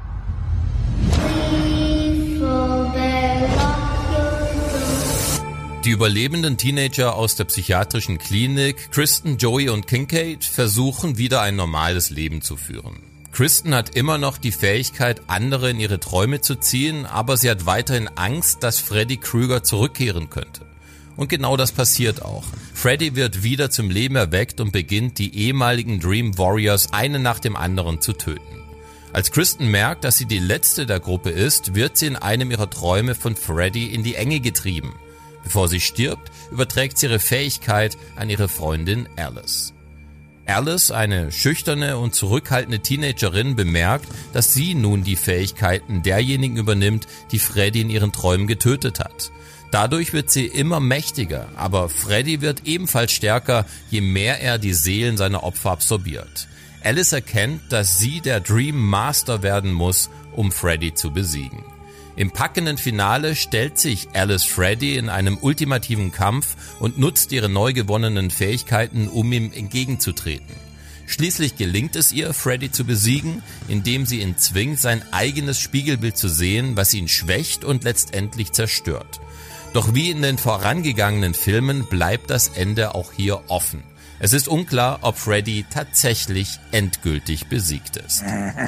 Die überlebenden Teenager aus der psychiatrischen Klinik, Kristen, Joey und Kincaid, versuchen wieder ein normales Leben zu führen. Kristen hat immer noch die Fähigkeit, andere in ihre Träume zu ziehen, aber sie hat weiterhin Angst, dass Freddy Krueger zurückkehren könnte. Und genau das passiert auch. Freddy wird wieder zum Leben erweckt und beginnt, die ehemaligen Dream Warriors einen nach dem anderen zu töten. Als Kristen merkt, dass sie die letzte der Gruppe ist, wird sie in einem ihrer Träume von Freddy in die Enge getrieben. Bevor sie stirbt, überträgt sie ihre Fähigkeit an ihre Freundin Alice. Alice, eine schüchterne und zurückhaltende Teenagerin, bemerkt, dass sie nun die Fähigkeiten derjenigen übernimmt, die Freddy in ihren Träumen getötet hat. Dadurch wird sie immer mächtiger, aber Freddy wird ebenfalls stärker, je mehr er die Seelen seiner Opfer absorbiert. Alice erkennt, dass sie der Dream Master werden muss, um Freddy zu besiegen. Im packenden Finale stellt sich Alice Freddy in einem ultimativen Kampf und nutzt ihre neu gewonnenen Fähigkeiten, um ihm entgegenzutreten. Schließlich gelingt es ihr, Freddy zu besiegen, indem sie ihn zwingt, sein eigenes Spiegelbild zu sehen, was ihn schwächt und letztendlich zerstört. Doch wie in den vorangegangenen Filmen bleibt das Ende auch hier offen. Es ist unklar, ob Freddy tatsächlich endgültig besiegt ist.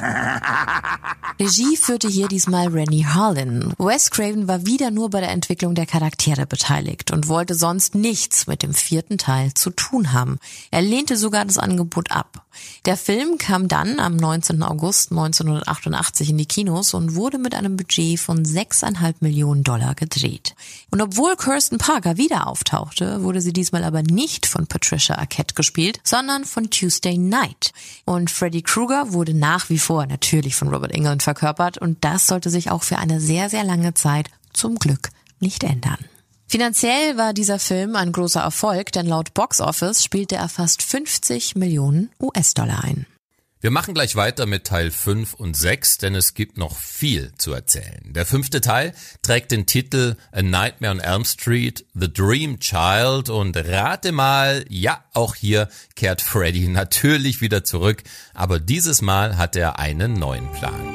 Regie führte hier diesmal Renny Harlin. Wes Craven war wieder nur bei der Entwicklung der Charaktere beteiligt und wollte sonst nichts mit dem 4. Teil zu tun haben. Er lehnte sogar das Angebot ab. Der Film kam dann am 19. August 1988 in die Kinos und wurde mit einem Budget von $6,5 Millionen gedreht. Und obwohl Kirsten Parker wieder auftauchte, wurde sie diesmal aber nicht von Patricia Arquette gespielt, sondern von Tuesday Knight. Und Freddy Krueger wurde nach wie vor natürlich von Robert Englund verkörpert, und das sollte sich auch für eine sehr, sehr lange Zeit zum Glück nicht ändern. Finanziell war dieser Film ein großer Erfolg, denn laut Box Office spielte er fast $50 Millionen ein. Wir machen gleich weiter mit Teil 5 und 6, denn es gibt noch viel zu erzählen. Der 5. Teil trägt den Titel A Nightmare on Elm Street, The Dream Child, und rate mal, ja, auch hier kehrt Freddy natürlich wieder zurück, aber dieses Mal hat er einen neuen Plan.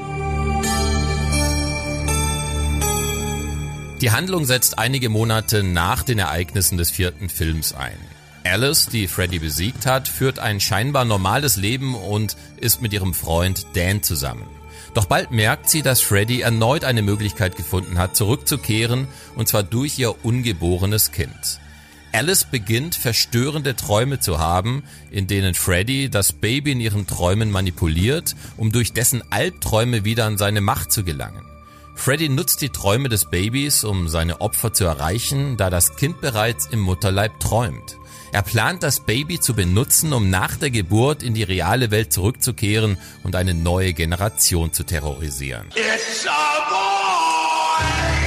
Die Handlung setzt einige Monate nach den Ereignissen des 4. Films ein. Alice, die Freddy besiegt hat, führt ein scheinbar normales Leben und ist mit ihrem Freund Dan zusammen. Doch bald merkt sie, dass Freddy erneut eine Möglichkeit gefunden hat, zurückzukehren, und zwar durch ihr ungeborenes Kind. Alice beginnt, verstörende Träume zu haben, in denen Freddy das Baby in ihren Träumen manipuliert, um durch dessen Albträume wieder an seine Macht zu gelangen. Freddy nutzt die Träume des Babys, um seine Opfer zu erreichen, da das Kind bereits im Mutterleib träumt. Er plant, das Baby zu benutzen, um nach der Geburt in die reale Welt zurückzukehren und eine neue Generation zu terrorisieren. It's a boy!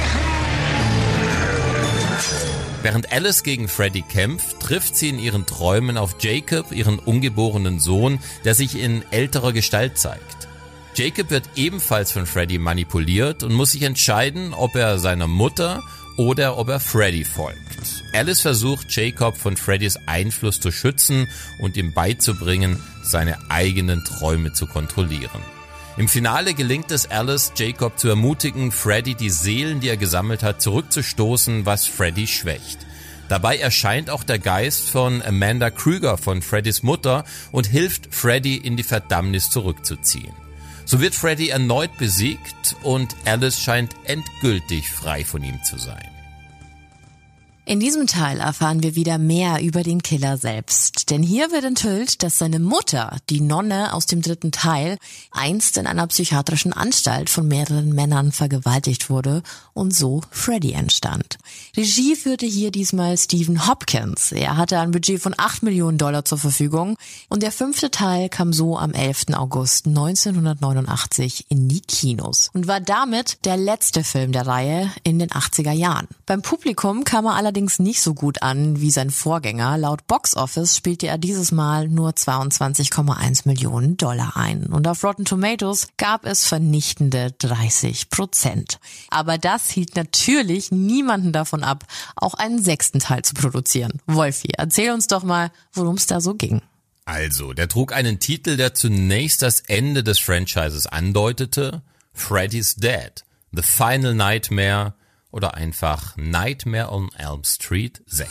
Während Alice gegen Freddy kämpft, trifft sie in ihren Träumen auf Jacob, ihren ungeborenen Sohn, der sich in älterer Gestalt zeigt. Jacob wird ebenfalls von Freddy manipuliert und muss sich entscheiden, ob er seiner Mutter oder ob er Freddy folgt. Alice versucht, Jacob von Freddys Einfluss zu schützen und ihm beizubringen, seine eigenen Träume zu kontrollieren. Im Finale gelingt es Alice, Jacob zu ermutigen, Freddy die Seelen, die er gesammelt hat, zurückzustoßen, was Freddy schwächt. Dabei erscheint auch der Geist von Amanda Krueger, von Freddys Mutter, und hilft Freddy in die Verdammnis zurückzuziehen. So wird Freddy erneut besiegt und Alice scheint endgültig frei von ihm zu sein. In diesem Teil erfahren wir wieder mehr über den Killer selbst. Denn hier wird enthüllt, dass seine Mutter, die Nonne aus dem 3. Teil, einst in einer psychiatrischen Anstalt von mehreren Männern vergewaltigt wurde und so Freddy entstand. Regie führte hier diesmal Stephen Hopkins. Er hatte ein Budget von $8 Millionen zur Verfügung und der 5. Teil kam so am 11. August 1989 in die Kinos und war damit der letzte Film der Reihe in den 80er Jahren. Beim Publikum kam er allerdings nicht so gut an wie sein Vorgänger. Laut Box Office spielte er dieses Mal nur $22,1 Millionen ein. Und auf Rotten Tomatoes gab es vernichtende 30%. Aber das hielt natürlich niemanden davon ab, auch einen 6. Teil zu produzieren. Wolfi, erzähl uns doch mal, worum es da so ging. Also, der trug einen Titel, der zunächst das Ende des Franchises andeutete. Freddy's Dead, The Final Nightmare oder einfach Nightmare on Elm Street 6.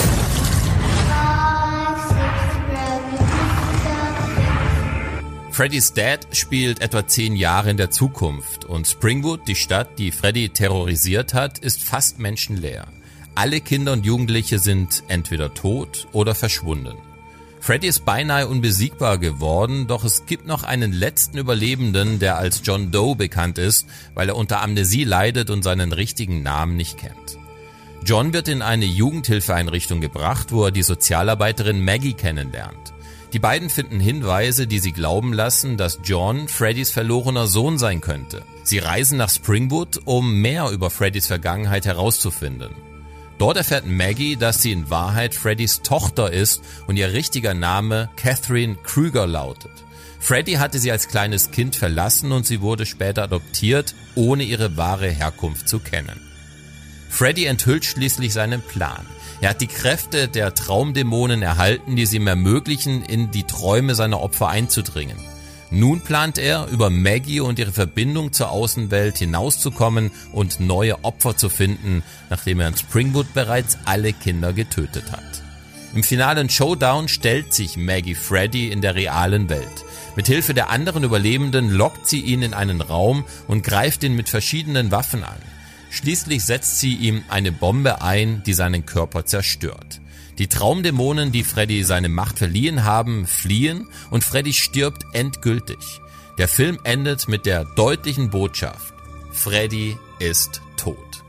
Freddy's Dead spielt etwa 10 Jahre in der Zukunft und Springwood, die Stadt, die Freddy terrorisiert hat, ist fast menschenleer. Alle Kinder und Jugendliche sind entweder tot oder verschwunden. Freddy ist beinahe unbesiegbar geworden, doch es gibt noch einen letzten Überlebenden, der als John Doe bekannt ist, weil er unter Amnesie leidet und seinen richtigen Namen nicht kennt. John wird in eine Jugendhilfeeinrichtung gebracht, wo er die Sozialarbeiterin Maggie kennenlernt. Die beiden finden Hinweise, die sie glauben lassen, dass John Freddys verlorener Sohn sein könnte. Sie reisen nach Springwood, um mehr über Freddys Vergangenheit herauszufinden. Dort erfährt Maggie, dass sie in Wahrheit Freddys Tochter ist und ihr richtiger Name Catherine Krüger lautet. Freddy hatte sie als kleines Kind verlassen und sie wurde später adoptiert, ohne ihre wahre Herkunft zu kennen. Freddy enthüllt schließlich seinen Plan. Er hat die Kräfte der Traumdämonen erhalten, die es ihm ermöglichen, in die Träume seiner Opfer einzudringen. Nun plant er, über Maggie und ihre Verbindung zur Außenwelt hinauszukommen und neue Opfer zu finden, nachdem er in Springwood bereits alle Kinder getötet hat. Im finalen Showdown stellt sich Maggie Freddy in der realen Welt. Mithilfe der anderen Überlebenden lockt sie ihn in einen Raum und greift ihn mit verschiedenen Waffen an. Schließlich setzt sie ihm eine Bombe ein, die seinen Körper zerstört. Die Traumdämonen, die Freddy seine Macht verliehen haben, fliehen und Freddy stirbt endgültig. Der Film endet mit der deutlichen Botschaft: Freddy ist tot.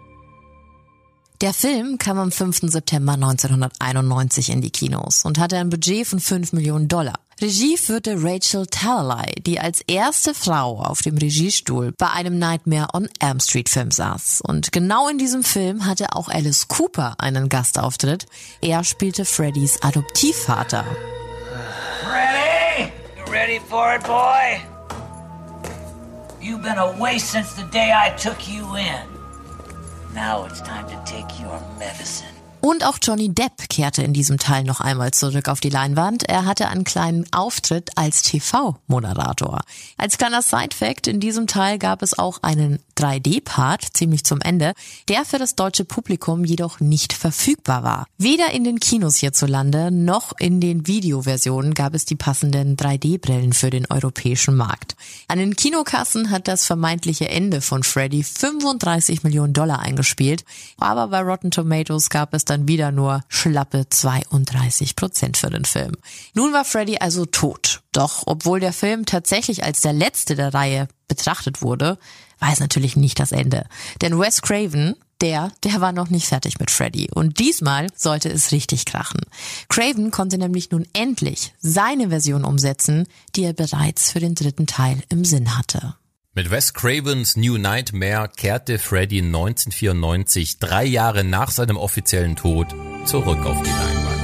Der Film kam am 5. September 1991 in die Kinos und hatte ein Budget von $5 Millionen. Regie führte Rachel Talalay, die als erste Frau auf dem Regiestuhl bei einem Nightmare on Elm Street Film saß. Und genau in diesem Film hatte auch Alice Cooper einen Gastauftritt. Er spielte Freddys Adoptivvater. Freddy, you ready for it, boy? You've been away since the day I took you in. Now it's time to take your medicine. Und auch Johnny Depp kehrte in diesem Teil noch einmal zurück auf die Leinwand. Er hatte einen kleinen Auftritt als TV-Moderator. Als kleiner Side-Fact, in diesem Teil gab es auch einen 3D-Part, ziemlich zum Ende, der für das deutsche Publikum jedoch nicht verfügbar war. Weder in den Kinos hierzulande noch in den Videoversionen gab es die passenden 3D-Brillen für den europäischen Markt. An den Kinokassen hat das vermeintliche Ende von Freddy $35 Millionen eingespielt, aber bei Rotten Tomatoes gab es dann wieder nur schlappe 32% für den Film. Nun war Freddy also tot. Doch obwohl der Film tatsächlich als der letzte der Reihe betrachtet wurde, war es natürlich nicht das Ende. Denn Wes Craven, der war noch nicht fertig mit Freddy. Und diesmal sollte es richtig krachen. Craven konnte nämlich nun endlich seine Version umsetzen, die er bereits für den 3. Teil im Sinn hatte. Mit Wes Cravens New Nightmare kehrte Freddy 1994, 3 Jahre nach seinem offiziellen Tod, zurück auf die Leinwand.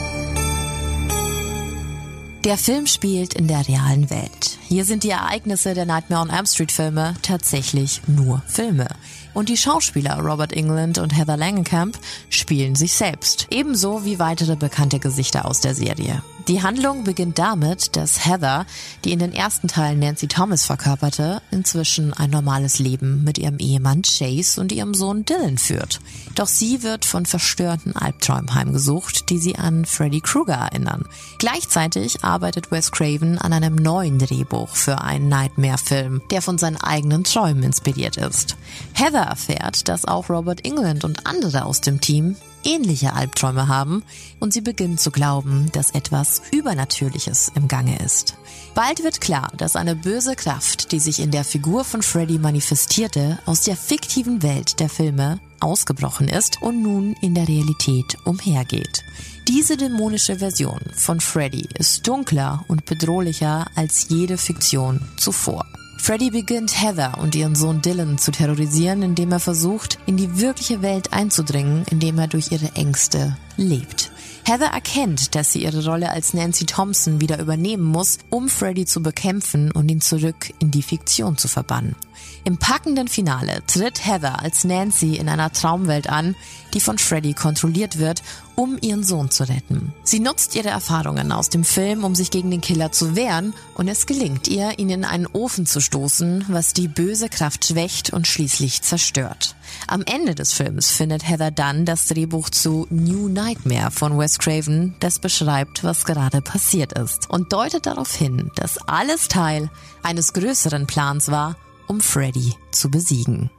Der Film spielt in der realen Welt. Hier sind die Ereignisse der Nightmare on Elm Street Filme tatsächlich nur Filme. Und die Schauspieler Robert Englund und Heather Langenkamp spielen sich selbst. Ebenso wie weitere bekannte Gesichter aus der Serie. Die Handlung beginnt damit, dass Heather, die in den ersten Teilen Nancy Thomas verkörperte, inzwischen ein normales Leben mit ihrem Ehemann Chase und ihrem Sohn Dylan führt. Doch sie wird von verstörenden Albträumen heimgesucht, die sie an Freddy Krueger erinnern. Gleichzeitig arbeitet Wes Craven an einem neuen Drehbuch für einen Nightmare-Film, der von seinen eigenen Träumen inspiriert ist. Heather erfährt, dass auch Robert Englund und andere aus dem Team ähnliche Albträume haben und sie beginnt zu glauben, dass etwas Übernatürliches im Gange ist. Bald wird klar, dass eine böse Kraft, die sich in der Figur von Freddy manifestierte, aus der fiktiven Welt der Filme ausgebrochen ist und nun in der Realität umhergeht. Diese dämonische Version von Freddy ist dunkler und bedrohlicher als jede Fiktion zuvor. Freddy beginnt Heather und ihren Sohn Dylan zu terrorisieren, indem er versucht, in die wirkliche Welt einzudringen, indem er durch ihre Ängste lebt. Heather erkennt, dass sie ihre Rolle als Nancy Thompson wieder übernehmen muss, um Freddy zu bekämpfen und ihn zurück in die Fiktion zu verbannen. Im packenden Finale tritt Heather als Nancy in einer Traumwelt an, die von Freddy kontrolliert wird, um ihren Sohn zu retten. Sie nutzt ihre Erfahrungen aus dem Film, um sich gegen den Killer zu wehren, und es gelingt ihr, ihn in einen Ofen zu stoßen, was die böse Kraft schwächt und schließlich zerstört. Am Ende des Films findet Heather dann das Drehbuch zu New Nightmare von Wes Craven, das beschreibt, was gerade passiert ist und deutet darauf hin, dass alles Teil eines größeren Plans war, um Freddy zu besiegen.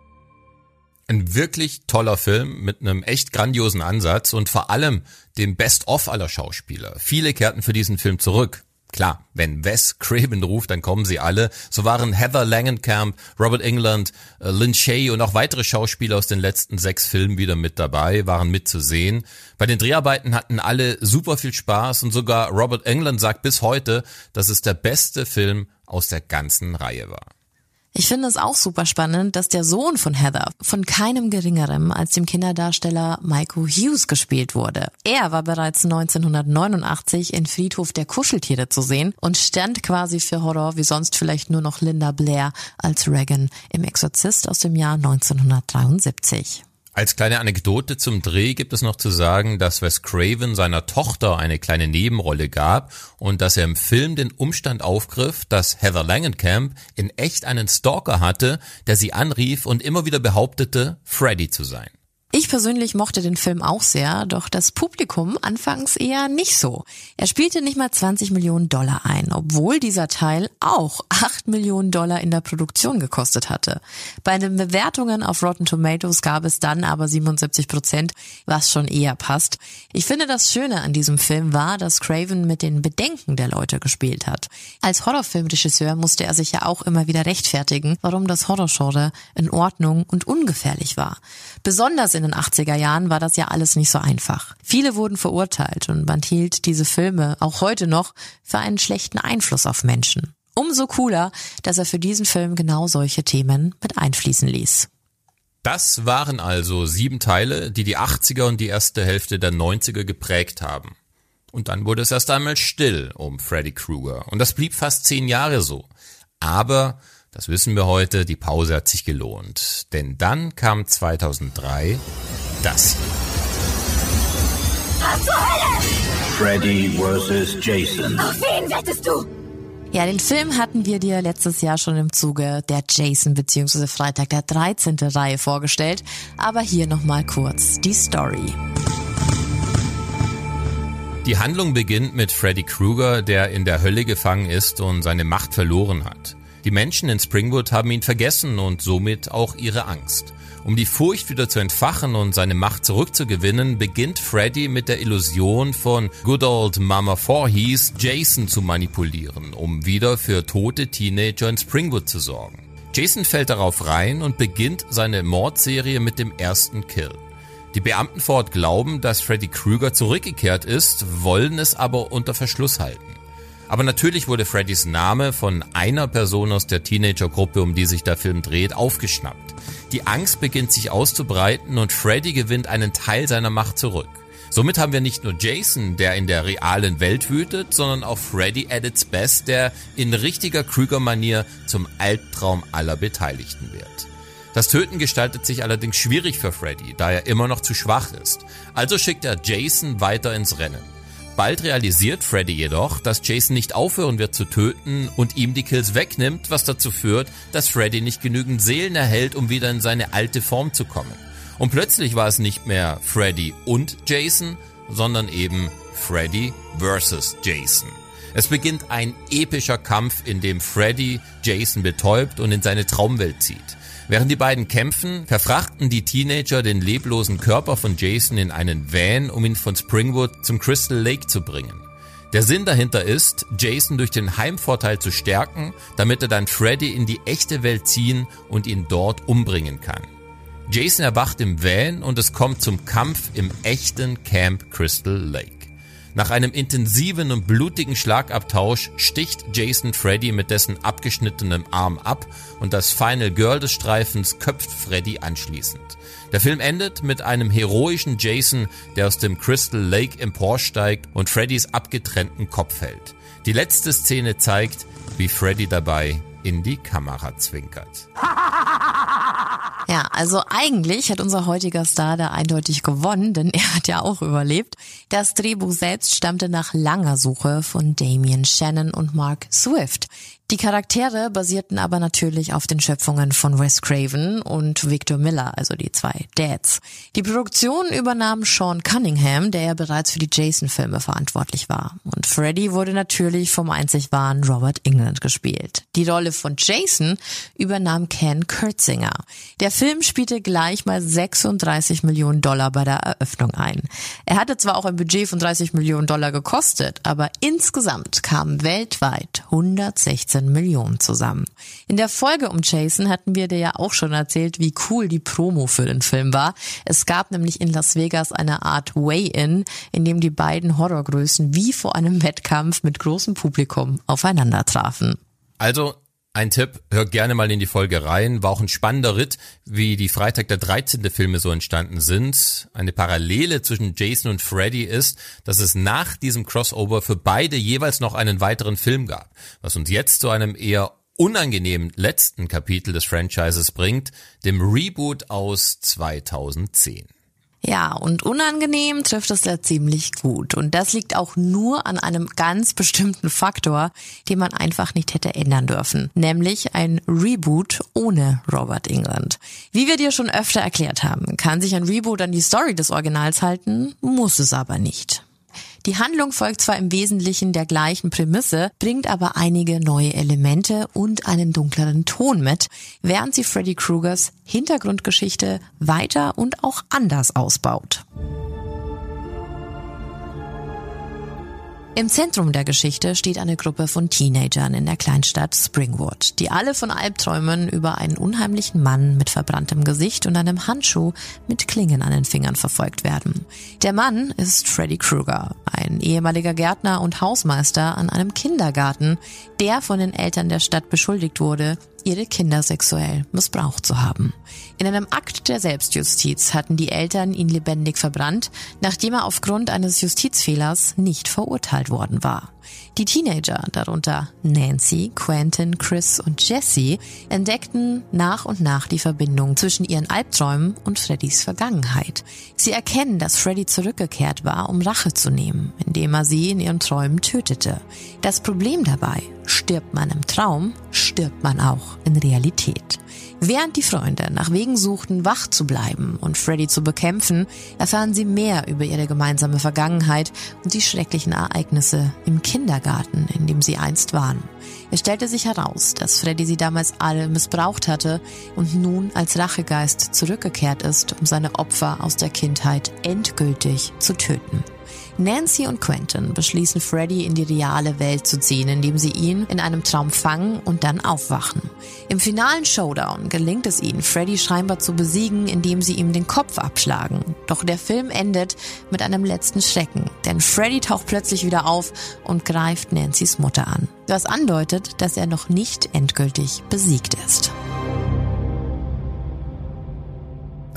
Ein wirklich toller Film mit einem echt grandiosen Ansatz und vor allem dem Best-of aller Schauspieler. Viele kehrten für diesen Film zurück. Klar, wenn Wes Craven ruft, dann kommen sie alle. So waren Heather Langenkamp, Robert Englund, Lin Shaye und auch weitere Schauspieler aus den letzten 6 Filmen wieder mit dabei, waren mitzusehen. Bei den Dreharbeiten hatten alle super viel Spaß und sogar Robert Englund sagt bis heute, dass es der beste Film aus der ganzen Reihe war. Ich finde es auch super spannend, dass der Sohn von Heather von keinem Geringerem als dem Kinderdarsteller Michael Hughes gespielt wurde. Er war bereits 1989 in Friedhof der Kuscheltiere zu sehen und stand quasi für Horror wie sonst vielleicht nur noch Linda Blair als Regan im Exorzist aus dem Jahr 1973. Als kleine Anekdote zum Dreh gibt es noch zu sagen, dass Wes Craven seiner Tochter eine kleine Nebenrolle gab und dass er im Film den Umstand aufgriff, dass Heather Langenkamp in echt einen Stalker hatte, der sie anrief und immer wieder behauptete, Freddy zu sein. Ich persönlich mochte den Film auch sehr, doch das Publikum anfangs eher nicht so. Er spielte nicht mal $20 Millionen ein, obwohl dieser Teil auch $8 Millionen in der Produktion gekostet hatte. Bei den Bewertungen auf Rotten Tomatoes gab es dann aber 77%, was schon eher passt. Ich finde, das Schöne an diesem Film war, dass Craven mit den Bedenken der Leute gespielt hat. Als Horrorfilmregisseur musste er sich ja auch immer wieder rechtfertigen, warum das Horrorgenre in Ordnung und ungefährlich war. Besonders in den 80er Jahren war das ja alles nicht so einfach. Viele wurden verurteilt und man hielt diese Filme auch heute noch für einen schlechten Einfluss auf Menschen. Umso cooler, dass er für diesen Film genau solche Themen mit einfließen ließ. Das waren also 7 Teile, die die 80er und die erste Hälfte der 90er geprägt haben. Und dann wurde es erst einmal still um Freddy Krueger. Und das blieb fast 10 Jahre so. Aber das wissen wir heute, die Pause hat sich gelohnt. Denn dann kam 2003 das hier. Was zur Hölle? Freddy vs. Jason. Auf wen wettest du? Ja, den Film hatten wir dir letztes Jahr schon im Zuge der Jason bzw. Freitag der 13. Reihe vorgestellt. Aber hier nochmal kurz die Story. Die Handlung beginnt mit Freddy Krueger, der in der Hölle gefangen ist und seine Macht verloren hat. Die Menschen in Springwood haben ihn vergessen und somit auch ihre Angst. Um die Furcht wieder zu entfachen und seine Macht zurückzugewinnen, beginnt Freddy mit der Illusion von Good Old Mama Voorhees, Jason zu manipulieren, um wieder für tote Teenager in Springwood zu sorgen. Jason fällt darauf rein und beginnt seine Mordserie mit dem ersten Kill. Die Beamten vor Ort glauben, dass Freddy Krueger zurückgekehrt ist, wollen es aber unter Verschluss halten. Aber natürlich wurde Freddys Name von einer Person aus der Teenagergruppe, um die sich der Film dreht, aufgeschnappt. Die Angst beginnt sich auszubreiten und Freddy gewinnt einen Teil seiner Macht zurück. Somit haben wir nicht nur Jason, der in der realen Welt wütet, sondern auch Freddy at its best, der in richtiger Krueger-Manier zum Albtraum aller Beteiligten wird. Das Töten gestaltet sich allerdings schwierig für Freddy, da er immer noch zu schwach ist. Also schickt er Jason weiter ins Rennen. Bald realisiert Freddy jedoch, dass Jason nicht aufhören wird zu töten und ihm die Kills wegnimmt, was dazu führt, dass Freddy nicht genügend Seelen erhält, um wieder in seine alte Form zu kommen. Und plötzlich war es nicht mehr Freddy und Jason, sondern eben Freddy versus Jason. Es beginnt ein epischer Kampf, in dem Freddy Jason betäubt und in seine Traumwelt zieht. Während die beiden kämpfen, verfrachten die Teenager den leblosen Körper von Jason in einen Van, um ihn von Springwood zum Crystal Lake zu bringen. Der Sinn dahinter ist, Jason durch den Heimvorteil zu stärken, damit er dann Freddy in die echte Welt ziehen und ihn dort umbringen kann. Jason erwacht im Van und es kommt zum Kampf im echten Camp Crystal Lake. Nach einem intensiven und blutigen Schlagabtausch sticht Jason Freddy mit dessen abgeschnittenem Arm ab und das Final Girl des Streifens köpft Freddy anschließend. Der Film endet mit einem heroischen Jason, der aus dem Crystal Lake emporsteigt und Freddys abgetrennten Kopf hält. Die letzte Szene zeigt, wie Freddy dabei in die Kamera zwinkert. Ja, also eigentlich hat unser heutiger Star da eindeutig gewonnen, denn er hat ja auch überlebt. Das Drehbuch selbst stammte nach langer Suche von Damien Shannon und Mark Swift. Die Charaktere basierten aber natürlich auf den Schöpfungen von Wes Craven und Victor Miller, also die zwei Dads. Die Produktion übernahm Sean Cunningham, der ja bereits für die Jason-Filme verantwortlich war. Und Freddy wurde natürlich vom einzig wahren Robert Englund gespielt. Die Rolle von Jason übernahm Ken Kurtzinger. Der Film spielte gleich mal $36 Millionen bei der Eröffnung ein. Er hatte zwar auch ein Budget von $30 Millionen gekostet, aber insgesamt kamen weltweit 116 Millionen zusammen. In der Folge um Jason hatten wir dir ja auch schon erzählt, wie cool die Promo für den Film war. Es gab nämlich in Las Vegas eine Art Weigh-In, in dem die beiden Horrorgrößen wie vor einem Wettkampf mit großem Publikum aufeinander trafen. Also ein Tipp, hört gerne mal in die Folge rein. War auch ein spannender Ritt, wie die Freitag der 13. Filme so entstanden sind. Eine Parallele zwischen Jason und Freddy ist, dass es nach diesem Crossover für beide jeweils noch einen weiteren Film gab, was uns jetzt zu einem eher unangenehmen letzten Kapitel des Franchises bringt, dem Reboot aus 2010. Ja, und unangenehm trifft es da ziemlich gut. Und das liegt auch nur an einem ganz bestimmten Faktor, den man einfach nicht hätte ändern dürfen. Nämlich ein Reboot ohne Robert Englund. Wie wir dir schon öfter erklärt haben, kann sich ein Reboot an die Story des Originals halten, muss es aber nicht. Die Handlung folgt zwar im Wesentlichen der gleichen Prämisse, bringt aber einige neue Elemente und einen dunkleren Ton mit, während sie Freddy Kruegers Hintergrundgeschichte weiter und auch anders ausbaut. Im Zentrum der Geschichte steht eine Gruppe von Teenagern in der Kleinstadt Springwood, die alle von Albträumen über einen unheimlichen Mann mit verbranntem Gesicht und einem Handschuh mit Klingen an den Fingern verfolgt werden. Der Mann ist Freddy Krueger, ein ehemaliger Gärtner und Hausmeister an einem Kindergarten, der von den Eltern der Stadt beschuldigt wurde, ihre Kinder sexuell missbraucht zu haben. In einem Akt der Selbstjustiz hatten die Eltern ihn lebendig verbrannt, nachdem er aufgrund eines Justizfehlers nicht verurteilt worden war. Die Teenager, darunter Nancy, Quentin, Chris und Jesse, entdeckten nach und nach die Verbindung zwischen ihren Albträumen und Freddys Vergangenheit. Sie erkennen, dass Freddy zurückgekehrt war, um Rache zu nehmen, indem er sie in ihren Träumen tötete. Das Problem dabei: stirbt man im Traum, stirbt man auch in Realität. Während die Freunde nach Wegen suchten, wach zu bleiben und Freddy zu bekämpfen, erfahren sie mehr über ihre gemeinsame Vergangenheit und die schrecklichen Ereignisse im Kindergarten, in dem sie einst waren. Es stellte sich heraus, dass Freddy sie damals alle missbraucht hatte und nun als Rachegeist zurückgekehrt ist, um seine Opfer aus der Kindheit endgültig zu töten. Nancy und Quentin beschließen, Freddy in die reale Welt zu ziehen, indem sie ihn in einem Traum fangen und dann aufwachen. Im finalen Showdown gelingt es ihnen, Freddy scheinbar zu besiegen, indem sie ihm den Kopf abschlagen. Doch der Film endet mit einem letzten Schrecken, denn Freddy taucht plötzlich wieder auf und greift Nancys Mutter an, was andeutet, dass er noch nicht endgültig besiegt ist.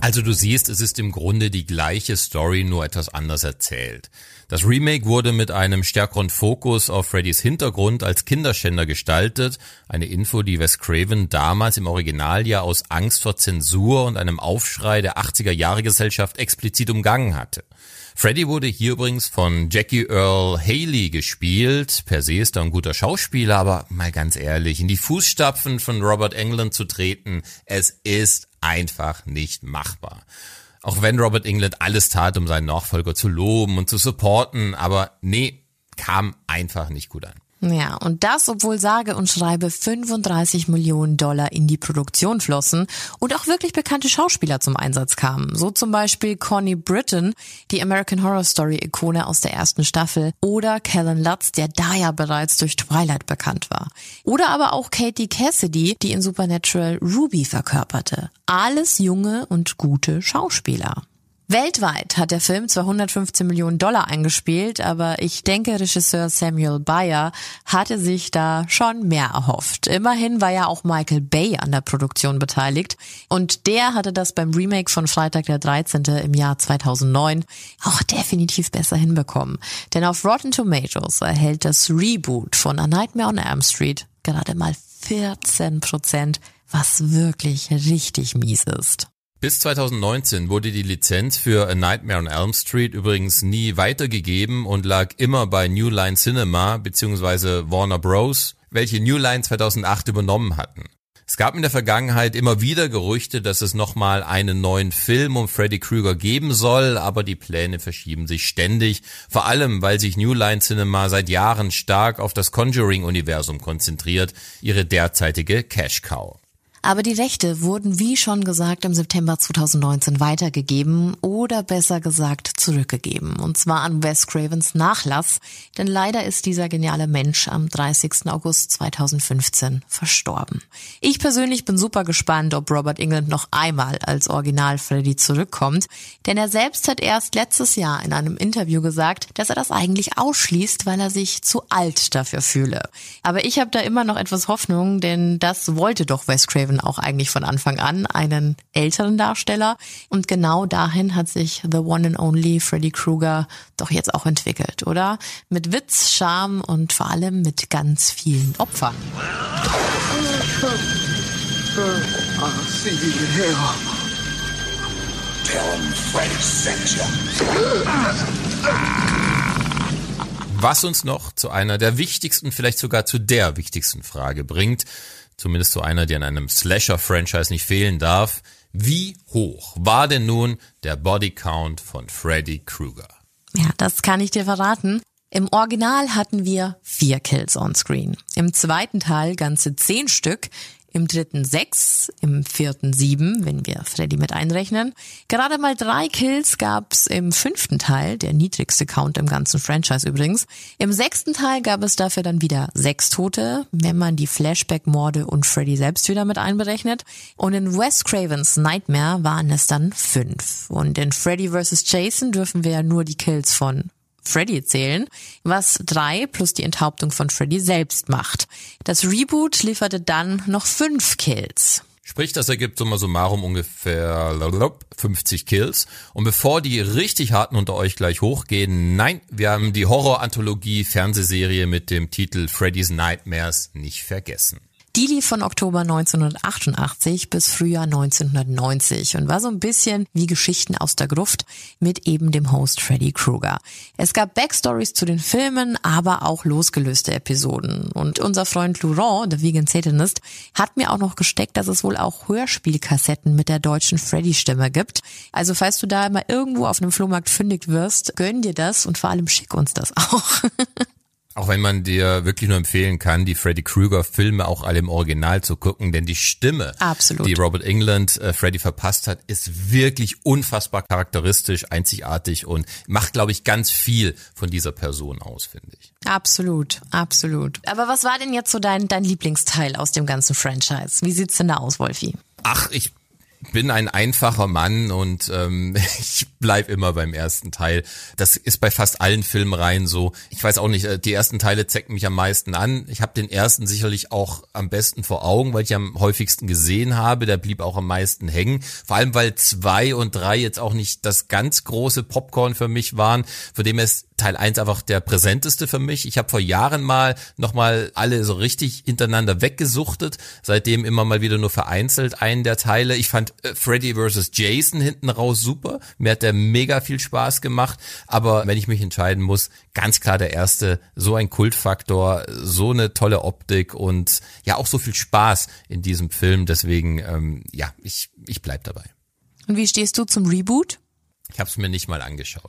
Also du siehst, es ist im Grunde die gleiche Story, nur etwas anders erzählt. Das Remake wurde mit einem stärkeren Fokus auf Freddys Hintergrund als Kinderschänder gestaltet. Eine Info, die Wes Craven damals im Original ja aus Angst vor Zensur und einem Aufschrei der 80er-Jahre-Gesellschaft explizit umgangen hatte. Freddy wurde hier übrigens von Jackie Earle Haley gespielt. Per se ist er ein guter Schauspieler, aber mal ganz ehrlich, in die Fußstapfen von Robert Englund zu treten, es ist einfach nicht machbar. Auch wenn Robert Englund alles tat, um seinen Nachfolger zu loben und zu supporten, aber nee, kam einfach nicht gut an. Ja, und das, obwohl sage und schreibe 35 Millionen $ in die Produktion flossen und auch wirklich bekannte Schauspieler zum Einsatz kamen. So zum Beispiel Connie Britton, die American Horror Story Ikone aus der ersten Staffel, oder Callan Lutz, der da ja bereits durch Twilight bekannt war. Oder aber auch Katie Cassidy, die in Supernatural Ruby verkörperte. Alles junge und gute Schauspieler. Weltweit hat der Film zwar 115 Millionen $ eingespielt, aber ich denke, Regisseur Samuel Bayer hatte sich da schon mehr erhofft. Immerhin war ja auch Michael Bay an der Produktion beteiligt und der hatte das beim Remake von Freitag der 13. im Jahr 2009 auch definitiv besser hinbekommen. Denn auf Rotten Tomatoes erhält das Reboot von A Nightmare on Elm Street gerade mal 14%, was wirklich richtig mies ist. Bis 2019 wurde die Lizenz für A Nightmare on Elm Street übrigens nie weitergegeben und lag immer bei New Line Cinema bzw. Warner Bros., welche New Line 2008 übernommen hatten. Es gab in der Vergangenheit immer wieder Gerüchte, dass es nochmal einen neuen Film um Freddy Krueger geben soll, aber die Pläne verschieben sich ständig, vor allem weil sich New Line Cinema seit Jahren stark auf das Conjuring-Universum konzentriert, ihre derzeitige Cash-Cow. Aber die Rechte wurden, wie schon gesagt, im September 2019 weitergegeben oder besser gesagt zurückgegeben. Und zwar an Wes Cravens Nachlass, denn leider ist dieser geniale Mensch am 30. August 2015 verstorben. Ich persönlich bin super gespannt, ob Robert Englund noch einmal als Original Freddy zurückkommt, denn er selbst hat erst letztes Jahr in einem Interview gesagt, dass er das eigentlich ausschließt, weil er sich zu alt dafür fühle. Aber ich habe da immer noch etwas Hoffnung, denn das wollte doch Wes Craven auch eigentlich von Anfang an, einen älteren Darsteller. Und genau dahin hat sich the one and only Freddy Krueger doch jetzt auch entwickelt, oder? Mit Witz, Charme und vor allem mit ganz vielen Opfern. Was uns noch zu einer der wichtigsten, vielleicht sogar zu der wichtigsten Frage bringt, zumindest zu einer, die an einem Slasher-Franchise nicht fehlen darf. Wie hoch war denn nun der Bodycount von Freddy Krueger? Ja, das kann ich dir verraten. Im Original hatten wir 4 Kills on Screen. Im zweiten Teil ganze 10 Stück. Im dritten 6, im vierten 7, wenn wir Freddy mit einrechnen. Gerade mal 3 Kills gab's im 5. Teil, der niedrigste Count im ganzen Franchise übrigens. Im 6. Teil gab es dafür dann wieder 6 Tote, wenn man die Flashback-Morde und Freddy selbst wieder mit einberechnet. Und in Wes Cravens Nightmare waren es dann 5. Und in Freddy vs. Jason dürfen wir ja nur die Kills von Freddy zählen, was 3 plus die Enthauptung von Freddy selbst macht. Das Reboot lieferte dann noch 5 Kills. Sprich, das ergibt summa summarum ungefähr 50 Kills. Und bevor die richtig harten unter euch gleich hochgehen, nein, wir haben die Horror-Anthologie-Fernsehserie mit dem Titel Freddy's Nightmares nicht vergessen. Die lief von Oktober 1988 bis Frühjahr 1990 und war so ein bisschen wie Geschichten aus der Gruft mit eben dem Host Freddy Krueger. Es gab Backstories zu den Filmen, aber auch losgelöste Episoden. Und unser Freund Laurent, der Vegan Satanist, hat mir auch noch gesteckt, dass es wohl auch Hörspielkassetten mit der deutschen Freddy-Stimme gibt. Also falls du da mal irgendwo auf einem Flohmarkt fündig wirst, gönn dir das und vor allem schick uns das auch. Auch wenn man dir wirklich nur empfehlen kann, die Freddy Krueger Filme auch alle im Original zu gucken, denn die Stimme, absolut, die Robert Englund Freddy verpasst hat, ist wirklich unfassbar charakteristisch, einzigartig und macht, glaube ich, ganz viel von dieser Person aus, finde ich. Absolut, absolut. Aber was war denn jetzt so dein Lieblingsteil aus dem ganzen Franchise? Wie sieht's denn da aus, Wolfi? Ach, ich bin ein einfacher Mann und ich bleib immer beim ersten Teil. Das ist bei fast allen Filmreihen so. Ich weiß auch nicht, die ersten Teile zecken mich am meisten an. Ich habe den ersten sicherlich auch am besten vor Augen, weil ich am häufigsten gesehen habe. Der blieb auch am meisten hängen. Vor allem, weil 2 und 3 jetzt auch nicht das ganz große Popcorn für mich waren. Von dem ist Teil 1 einfach der präsenteste für mich. Ich habe vor Jahren mal nochmal alle so richtig hintereinander weggesuchtet. Seitdem immer mal wieder nur vereinzelt einen der Teile. Ich fand Freddy vs. Jason hinten raus super. Mir hat der mega viel Spaß gemacht. Aber wenn ich mich entscheiden muss, ganz klar der erste. So ein Kultfaktor, so eine tolle Optik und ja auch so viel Spaß in diesem Film. Deswegen, ich bleib dabei. Und wie stehst du zum Reboot? Ich habe es mir nicht mal angeschaut.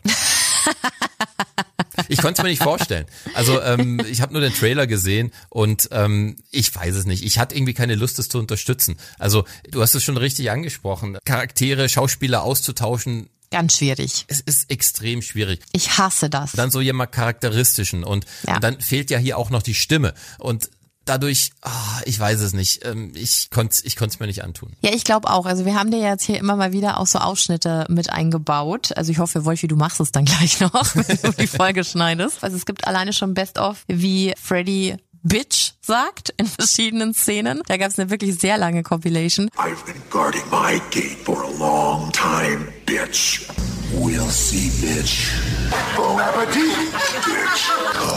Ich konnte es mir nicht vorstellen. Also ich habe nur den Trailer gesehen und ich weiß es nicht. Ich hatte irgendwie keine Lust, es zu unterstützen. Also du hast es schon richtig angesprochen. Charaktere, Schauspieler auszutauschen. Ganz schwierig. Es ist extrem schwierig. Ich hasse das. Dann so jemand Charakteristischen und dann fehlt ja hier auch noch die Stimme und dadurch, ich weiß es nicht, ich konnte es mir nicht antun. Ja, ich glaube auch. Also wir haben dir jetzt hier immer mal wieder auch so Ausschnitte mit eingebaut. Also ich hoffe, Wolfi, du machst es dann gleich noch, wenn du die Folge schneidest. Also es gibt alleine schon Best-of, wie Freddy Bitch sagt in verschiedenen Szenen. Da gab es eine wirklich sehr lange Compilation. I've been guarding my gate for a long time, bitch. We'll see, bitch. Bon appetit, bitch.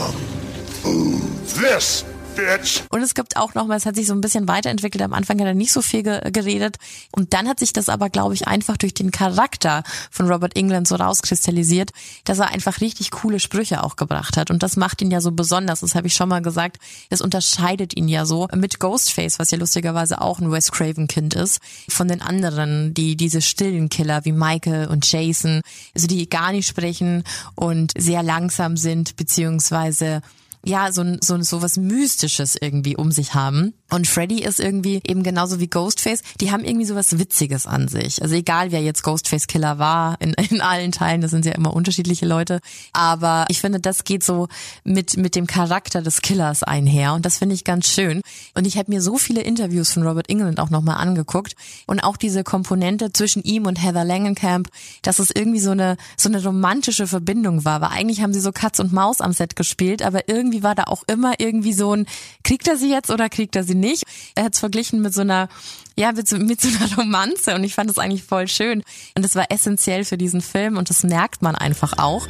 Come. This. Und es gibt auch nochmal, es hat sich so ein bisschen weiterentwickelt, am Anfang hat er nicht so viel geredet und dann hat sich das aber, glaube ich, einfach durch den Charakter von Robert Englund so rauskristallisiert, dass er einfach richtig coole Sprüche auch gebracht hat und das macht ihn ja so besonders, das habe ich schon mal gesagt, das unterscheidet ihn ja so mit Ghostface, was ja lustigerweise auch ein Wes Craven-Kind ist, von den anderen, die diese stillen Killer wie Michael und Jason, also die gar nicht sprechen und sehr langsam sind, beziehungsweise ja, so was Mystisches irgendwie um sich haben. Und Freddy ist irgendwie eben genauso wie Ghostface, die haben irgendwie so was Witziges an sich. Also egal, wer jetzt Ghostface Killer war, in allen Teilen, das sind ja immer unterschiedliche Leute. Aber ich finde, das geht so mit dem Charakter des Killers einher. Und das finde ich ganz schön. Und ich habe mir so viele Interviews von Robert Englund auch nochmal angeguckt. Und auch diese Komponente zwischen ihm und Heather Langenkamp, dass es irgendwie so eine romantische Verbindung war. Weil eigentlich haben sie so Katz und Maus am Set gespielt, aber irgendwie war da auch immer irgendwie so ein, kriegt er sie jetzt oder kriegt er sie nicht? Er hat es verglichen mit so einer Romanze und ich fand das eigentlich voll schön. Und das war essentiell für diesen Film und das merkt man einfach auch.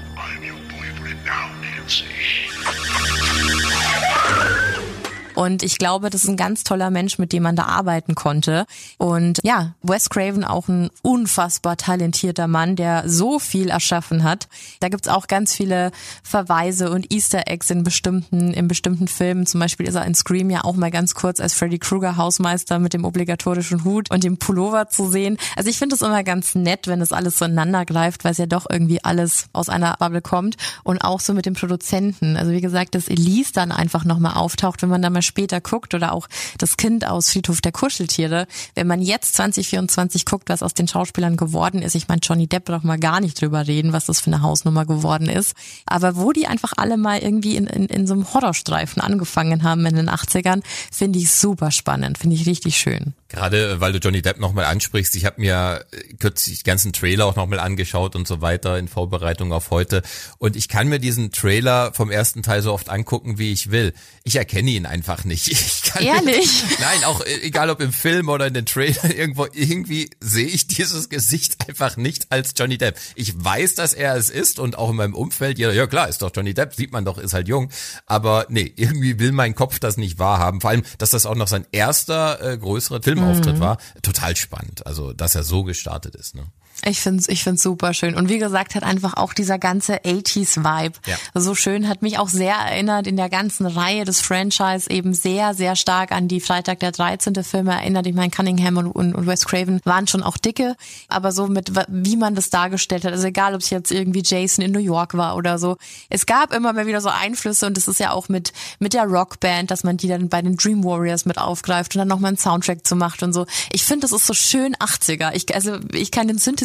Und ich glaube, das ist ein ganz toller Mensch, mit dem man da arbeiten konnte. Und ja, Wes Craven auch ein unfassbar talentierter Mann, der so viel erschaffen hat. Da gibt's auch ganz viele Verweise und Easter Eggs in bestimmten Filmen. Zum Beispiel ist er in Scream ja auch mal ganz kurz als Freddy Krueger Hausmeister mit dem obligatorischen Hut und dem Pullover zu sehen. Also ich finde es immer ganz nett, wenn das alles so ineinander greift, weil es ja doch irgendwie alles aus einer Bubble kommt. Und auch so mit dem Produzenten. Also wie gesagt, dass Elise dann einfach nochmal auftaucht, wenn man da mal später guckt oder auch das Kind aus Friedhof der Kuscheltiere. Wenn man jetzt 2024 guckt, was aus den Schauspielern geworden ist, ich meine, Johnny Depp braucht mal gar nicht drüber reden, was das für eine Hausnummer geworden ist. Aber wo die einfach alle mal irgendwie in so einem Horrorstreifen angefangen haben in den 80ern, finde ich super spannend, finde ich richtig schön. Gerade weil du Johnny Depp nochmal ansprichst, ich habe mir kürzlich die ganzen Trailer auch nochmal angeschaut und so weiter in Vorbereitung auf heute und ich kann mir diesen Trailer vom ersten Teil so oft angucken, wie ich will. Ich erkenne ihn einfach nicht. Ehrlich? Nein, auch egal ob im Film oder in den Trailern, irgendwie sehe ich dieses Gesicht einfach nicht als Johnny Depp. Ich weiß, dass er es ist und auch in meinem Umfeld, ja klar, ist doch Johnny Depp, sieht man doch, ist halt jung, aber nee, irgendwie will mein Kopf das nicht wahrhaben. Vor allem, dass das auch noch sein erster größerer Filmauftritt war, total spannend, also dass er so gestartet ist, ne? Ich find's super schön. Und wie gesagt, hat einfach auch dieser ganze 80s-Vibe so schön, hat mich auch sehr erinnert in der ganzen Reihe des Franchise eben sehr, sehr stark an die Freitag der 13. Filme erinnert. Ich meine, Cunningham und Wes Craven waren schon auch dicke, aber so mit, wie man das dargestellt hat, also egal, ob es jetzt irgendwie Jason in New York war oder so. Es gab immer mal wieder so Einflüsse und es ist ja auch mit der Rockband, dass man die dann bei den Dream Warriors mit aufgreift und dann nochmal einen Soundtrack zu macht und so. Ich finde, das ist so schön 80er. Ich kann den Synthesizer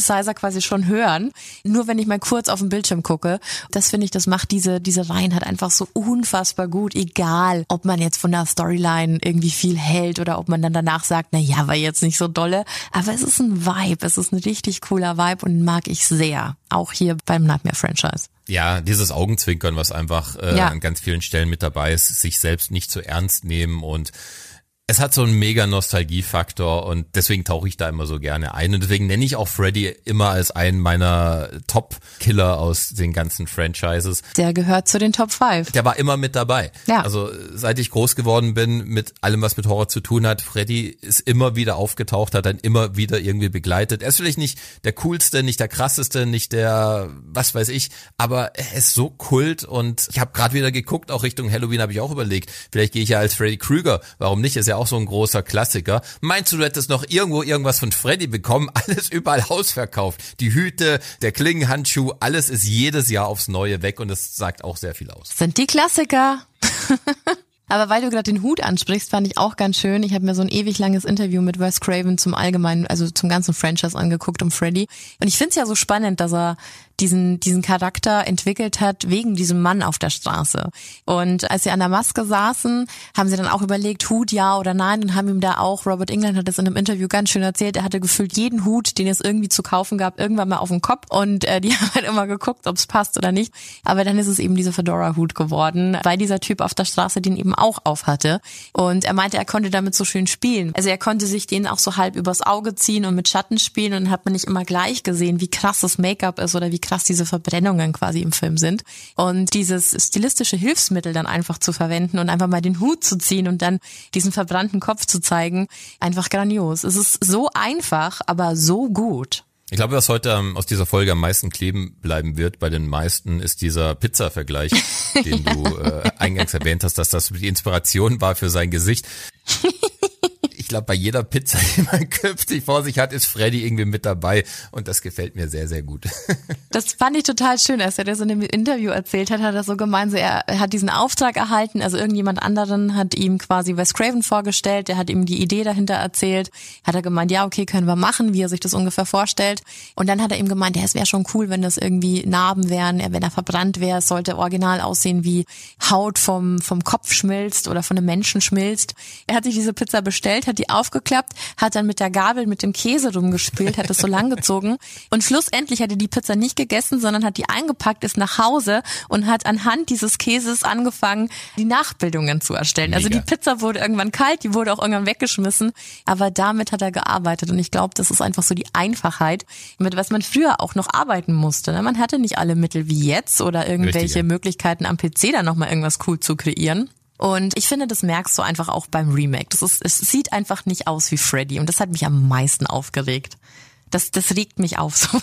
Synthesizer quasi schon hören, nur wenn ich mal kurz auf den Bildschirm gucke. Das finde ich, das macht diese Reihen halt einfach so unfassbar gut, egal ob man jetzt von der Storyline irgendwie viel hält oder ob man dann danach sagt, na ja, war jetzt nicht so dolle, aber es ist ein Vibe, es ist ein richtig cooler Vibe und mag ich sehr, auch hier beim Nightmare-Franchise. Ja, dieses Augenzwinkern, was einfach an ganz vielen Stellen mit dabei ist, sich selbst nicht zu ernst nehmen und es hat so einen mega Nostalgiefaktor und deswegen tauche ich da immer so gerne ein und deswegen nenne ich auch Freddy immer als einen meiner Top-Killer aus den ganzen Franchises. Der gehört zu den Top 5. Der war immer mit dabei. Ja. Also seit ich groß geworden bin, mit allem, was mit Horror zu tun hat, Freddy ist immer wieder aufgetaucht, hat dann immer wieder irgendwie begleitet. Er ist vielleicht nicht der coolste, nicht der krasseste, nicht der was weiß ich, aber er ist so Kult und ich habe gerade wieder geguckt, auch Richtung Halloween habe ich auch überlegt, vielleicht gehe ich ja als Freddy Krueger, warum nicht, ist ja auch so ein großer Klassiker. Meinst du hättest noch irgendwo irgendwas von Freddy bekommen? Alles überall ausverkauft. Die Hüte, der Klingenhandschuh, alles ist jedes Jahr aufs Neue weg und das sagt auch sehr viel aus. Sind die Klassiker. Aber weil du gerade den Hut ansprichst, fand ich auch ganz schön. Ich habe mir so ein ewig langes Interview mit Wes Craven zum allgemeinen, also zum ganzen Franchise angeguckt um Freddy. Und ich finde es ja so spannend, dass er diesen Charakter entwickelt hat wegen diesem Mann auf der Straße. Und als sie an der Maske saßen, haben sie dann auch überlegt, Hut ja oder nein, und haben ihm da auch, Robert Englund hat das in einem Interview ganz schön erzählt, er hatte gefühlt jeden Hut, den es irgendwie zu kaufen gab, irgendwann mal auf den Kopf und die haben halt immer geguckt, ob es passt oder nicht. Aber dann ist es eben dieser Fedora-Hut geworden, weil dieser Typ auf der Straße den eben auch auf hatte. Und er meinte, er konnte damit so schön spielen. Also er konnte sich den auch so halb übers Auge ziehen und mit Schatten spielen und dann hat man nicht immer gleich gesehen, wie krass das Make-up ist oder wie krass diese Verbrennungen quasi im Film sind. Und dieses stilistische Hilfsmittel dann einfach zu verwenden und einfach mal den Hut zu ziehen und dann diesen verbrannten Kopf zu zeigen, einfach grandios. Es ist so einfach, aber so gut. Ich glaube, was heute aus dieser Folge am meisten kleben bleiben wird bei den meisten, ist dieser Pizza-Vergleich, den du eingangs erwähnt hast, dass das die Inspiration war für sein Gesicht. Ich glaube, bei jeder Pizza, die man künftig vor sich hat, ist Freddy irgendwie mit dabei und das gefällt mir sehr, sehr gut. Das fand ich total schön, als er das in dem Interview erzählt hat, hat er so gemeint, so er hat diesen Auftrag erhalten, also irgendjemand anderen hat ihm quasi Wes Craven vorgestellt, der hat ihm die Idee dahinter erzählt, hat er gemeint, ja okay, können wir machen, wie er sich das ungefähr vorstellt und dann hat er ihm gemeint, ja es wäre schon cool, wenn das irgendwie Narben wären, wenn er verbrannt wäre, es sollte original aussehen, wie Haut vom Kopf schmilzt oder von einem Menschen schmilzt. Er hat sich diese Pizza bestellt, hat die aufgeklappt, hat dann mit der Gabel mit dem Käse rumgespielt, hat es so lang gezogen und schlussendlich hat er die Pizza nicht gegessen, sondern hat die eingepackt, ist nach Hause und hat anhand dieses Käses angefangen, die Nachbildungen zu erstellen. Mega. Also die Pizza wurde irgendwann kalt, die wurde auch irgendwann weggeschmissen, aber damit hat er gearbeitet und ich glaube, das ist einfach so die Einfachheit, mit was man früher auch noch arbeiten musste. Man hatte nicht alle Mittel wie jetzt oder irgendwelche Möglichkeiten am PC da nochmal irgendwas cool zu kreieren. Und ich finde, das merkst du einfach auch beim Remake. Es sieht einfach nicht aus wie Freddy und das hat mich am meisten aufgeregt. Das regt mich auf, sowas.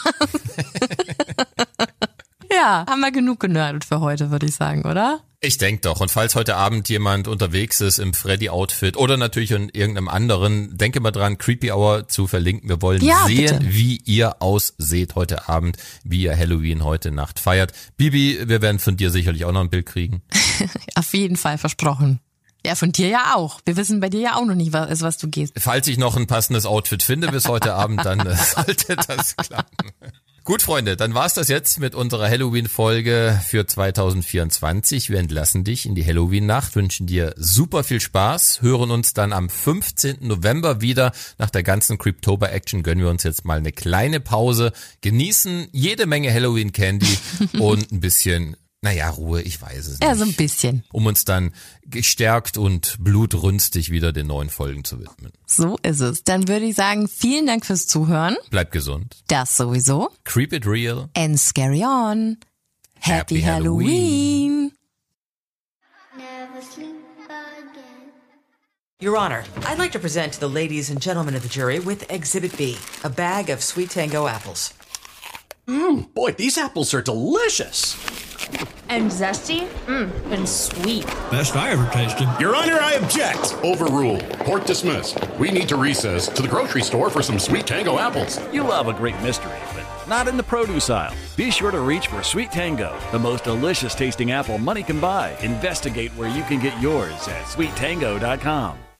Ja, haben wir genug genördet für heute, würde ich sagen, oder? Ich denke doch. Und falls heute Abend jemand unterwegs ist im Freddy-Outfit oder natürlich in irgendeinem anderen, denke mal dran, Creepy Hour zu verlinken. Wir wollen sehen, bitte, wie ihr ausseht heute Abend, wie ihr Halloween heute Nacht feiert. Bibi, wir werden von dir sicherlich auch noch ein Bild kriegen. Auf jeden Fall, versprochen. Ja, von dir ja auch. Wir wissen bei dir ja auch noch nicht, was du gehst. Falls ich noch ein passendes Outfit finde bis heute Abend, dann sollte das klappen. Gut, Freunde, dann war's das jetzt mit unserer Halloween-Folge für 2024. Wir entlassen dich in die Halloween-Nacht, wünschen dir super viel Spaß, hören uns dann am 15. November wieder. Nach der ganzen Creeptober-Action gönnen wir uns jetzt mal eine kleine Pause, genießen jede Menge Halloween-Candy und ein bisschen, Ruhe, ich weiß es nicht. Ja, so ein bisschen. Um uns dann gestärkt und blutrünstig wieder den neuen Folgen zu widmen. So ist es. Dann würde ich sagen, vielen Dank fürs Zuhören. Bleibt gesund. Das sowieso. Creep it real. And scary on. Happy Halloween. Never sleep again. Your Honor, I'd like to present to the ladies and gentlemen of the jury with Exhibit B, a bag of Sweet Tango apples. Boy, these apples are delicious. And zesty? And sweet. Best I ever tasted. Your Honor, I object. Overruled. Court dismissed. We need to recess to the grocery store for some Sweet Tango apples. You love a great mystery, but not in the produce aisle. Be sure to reach for Sweet Tango, the most delicious tasting apple money can buy. Investigate where you can get yours at sweettango.com.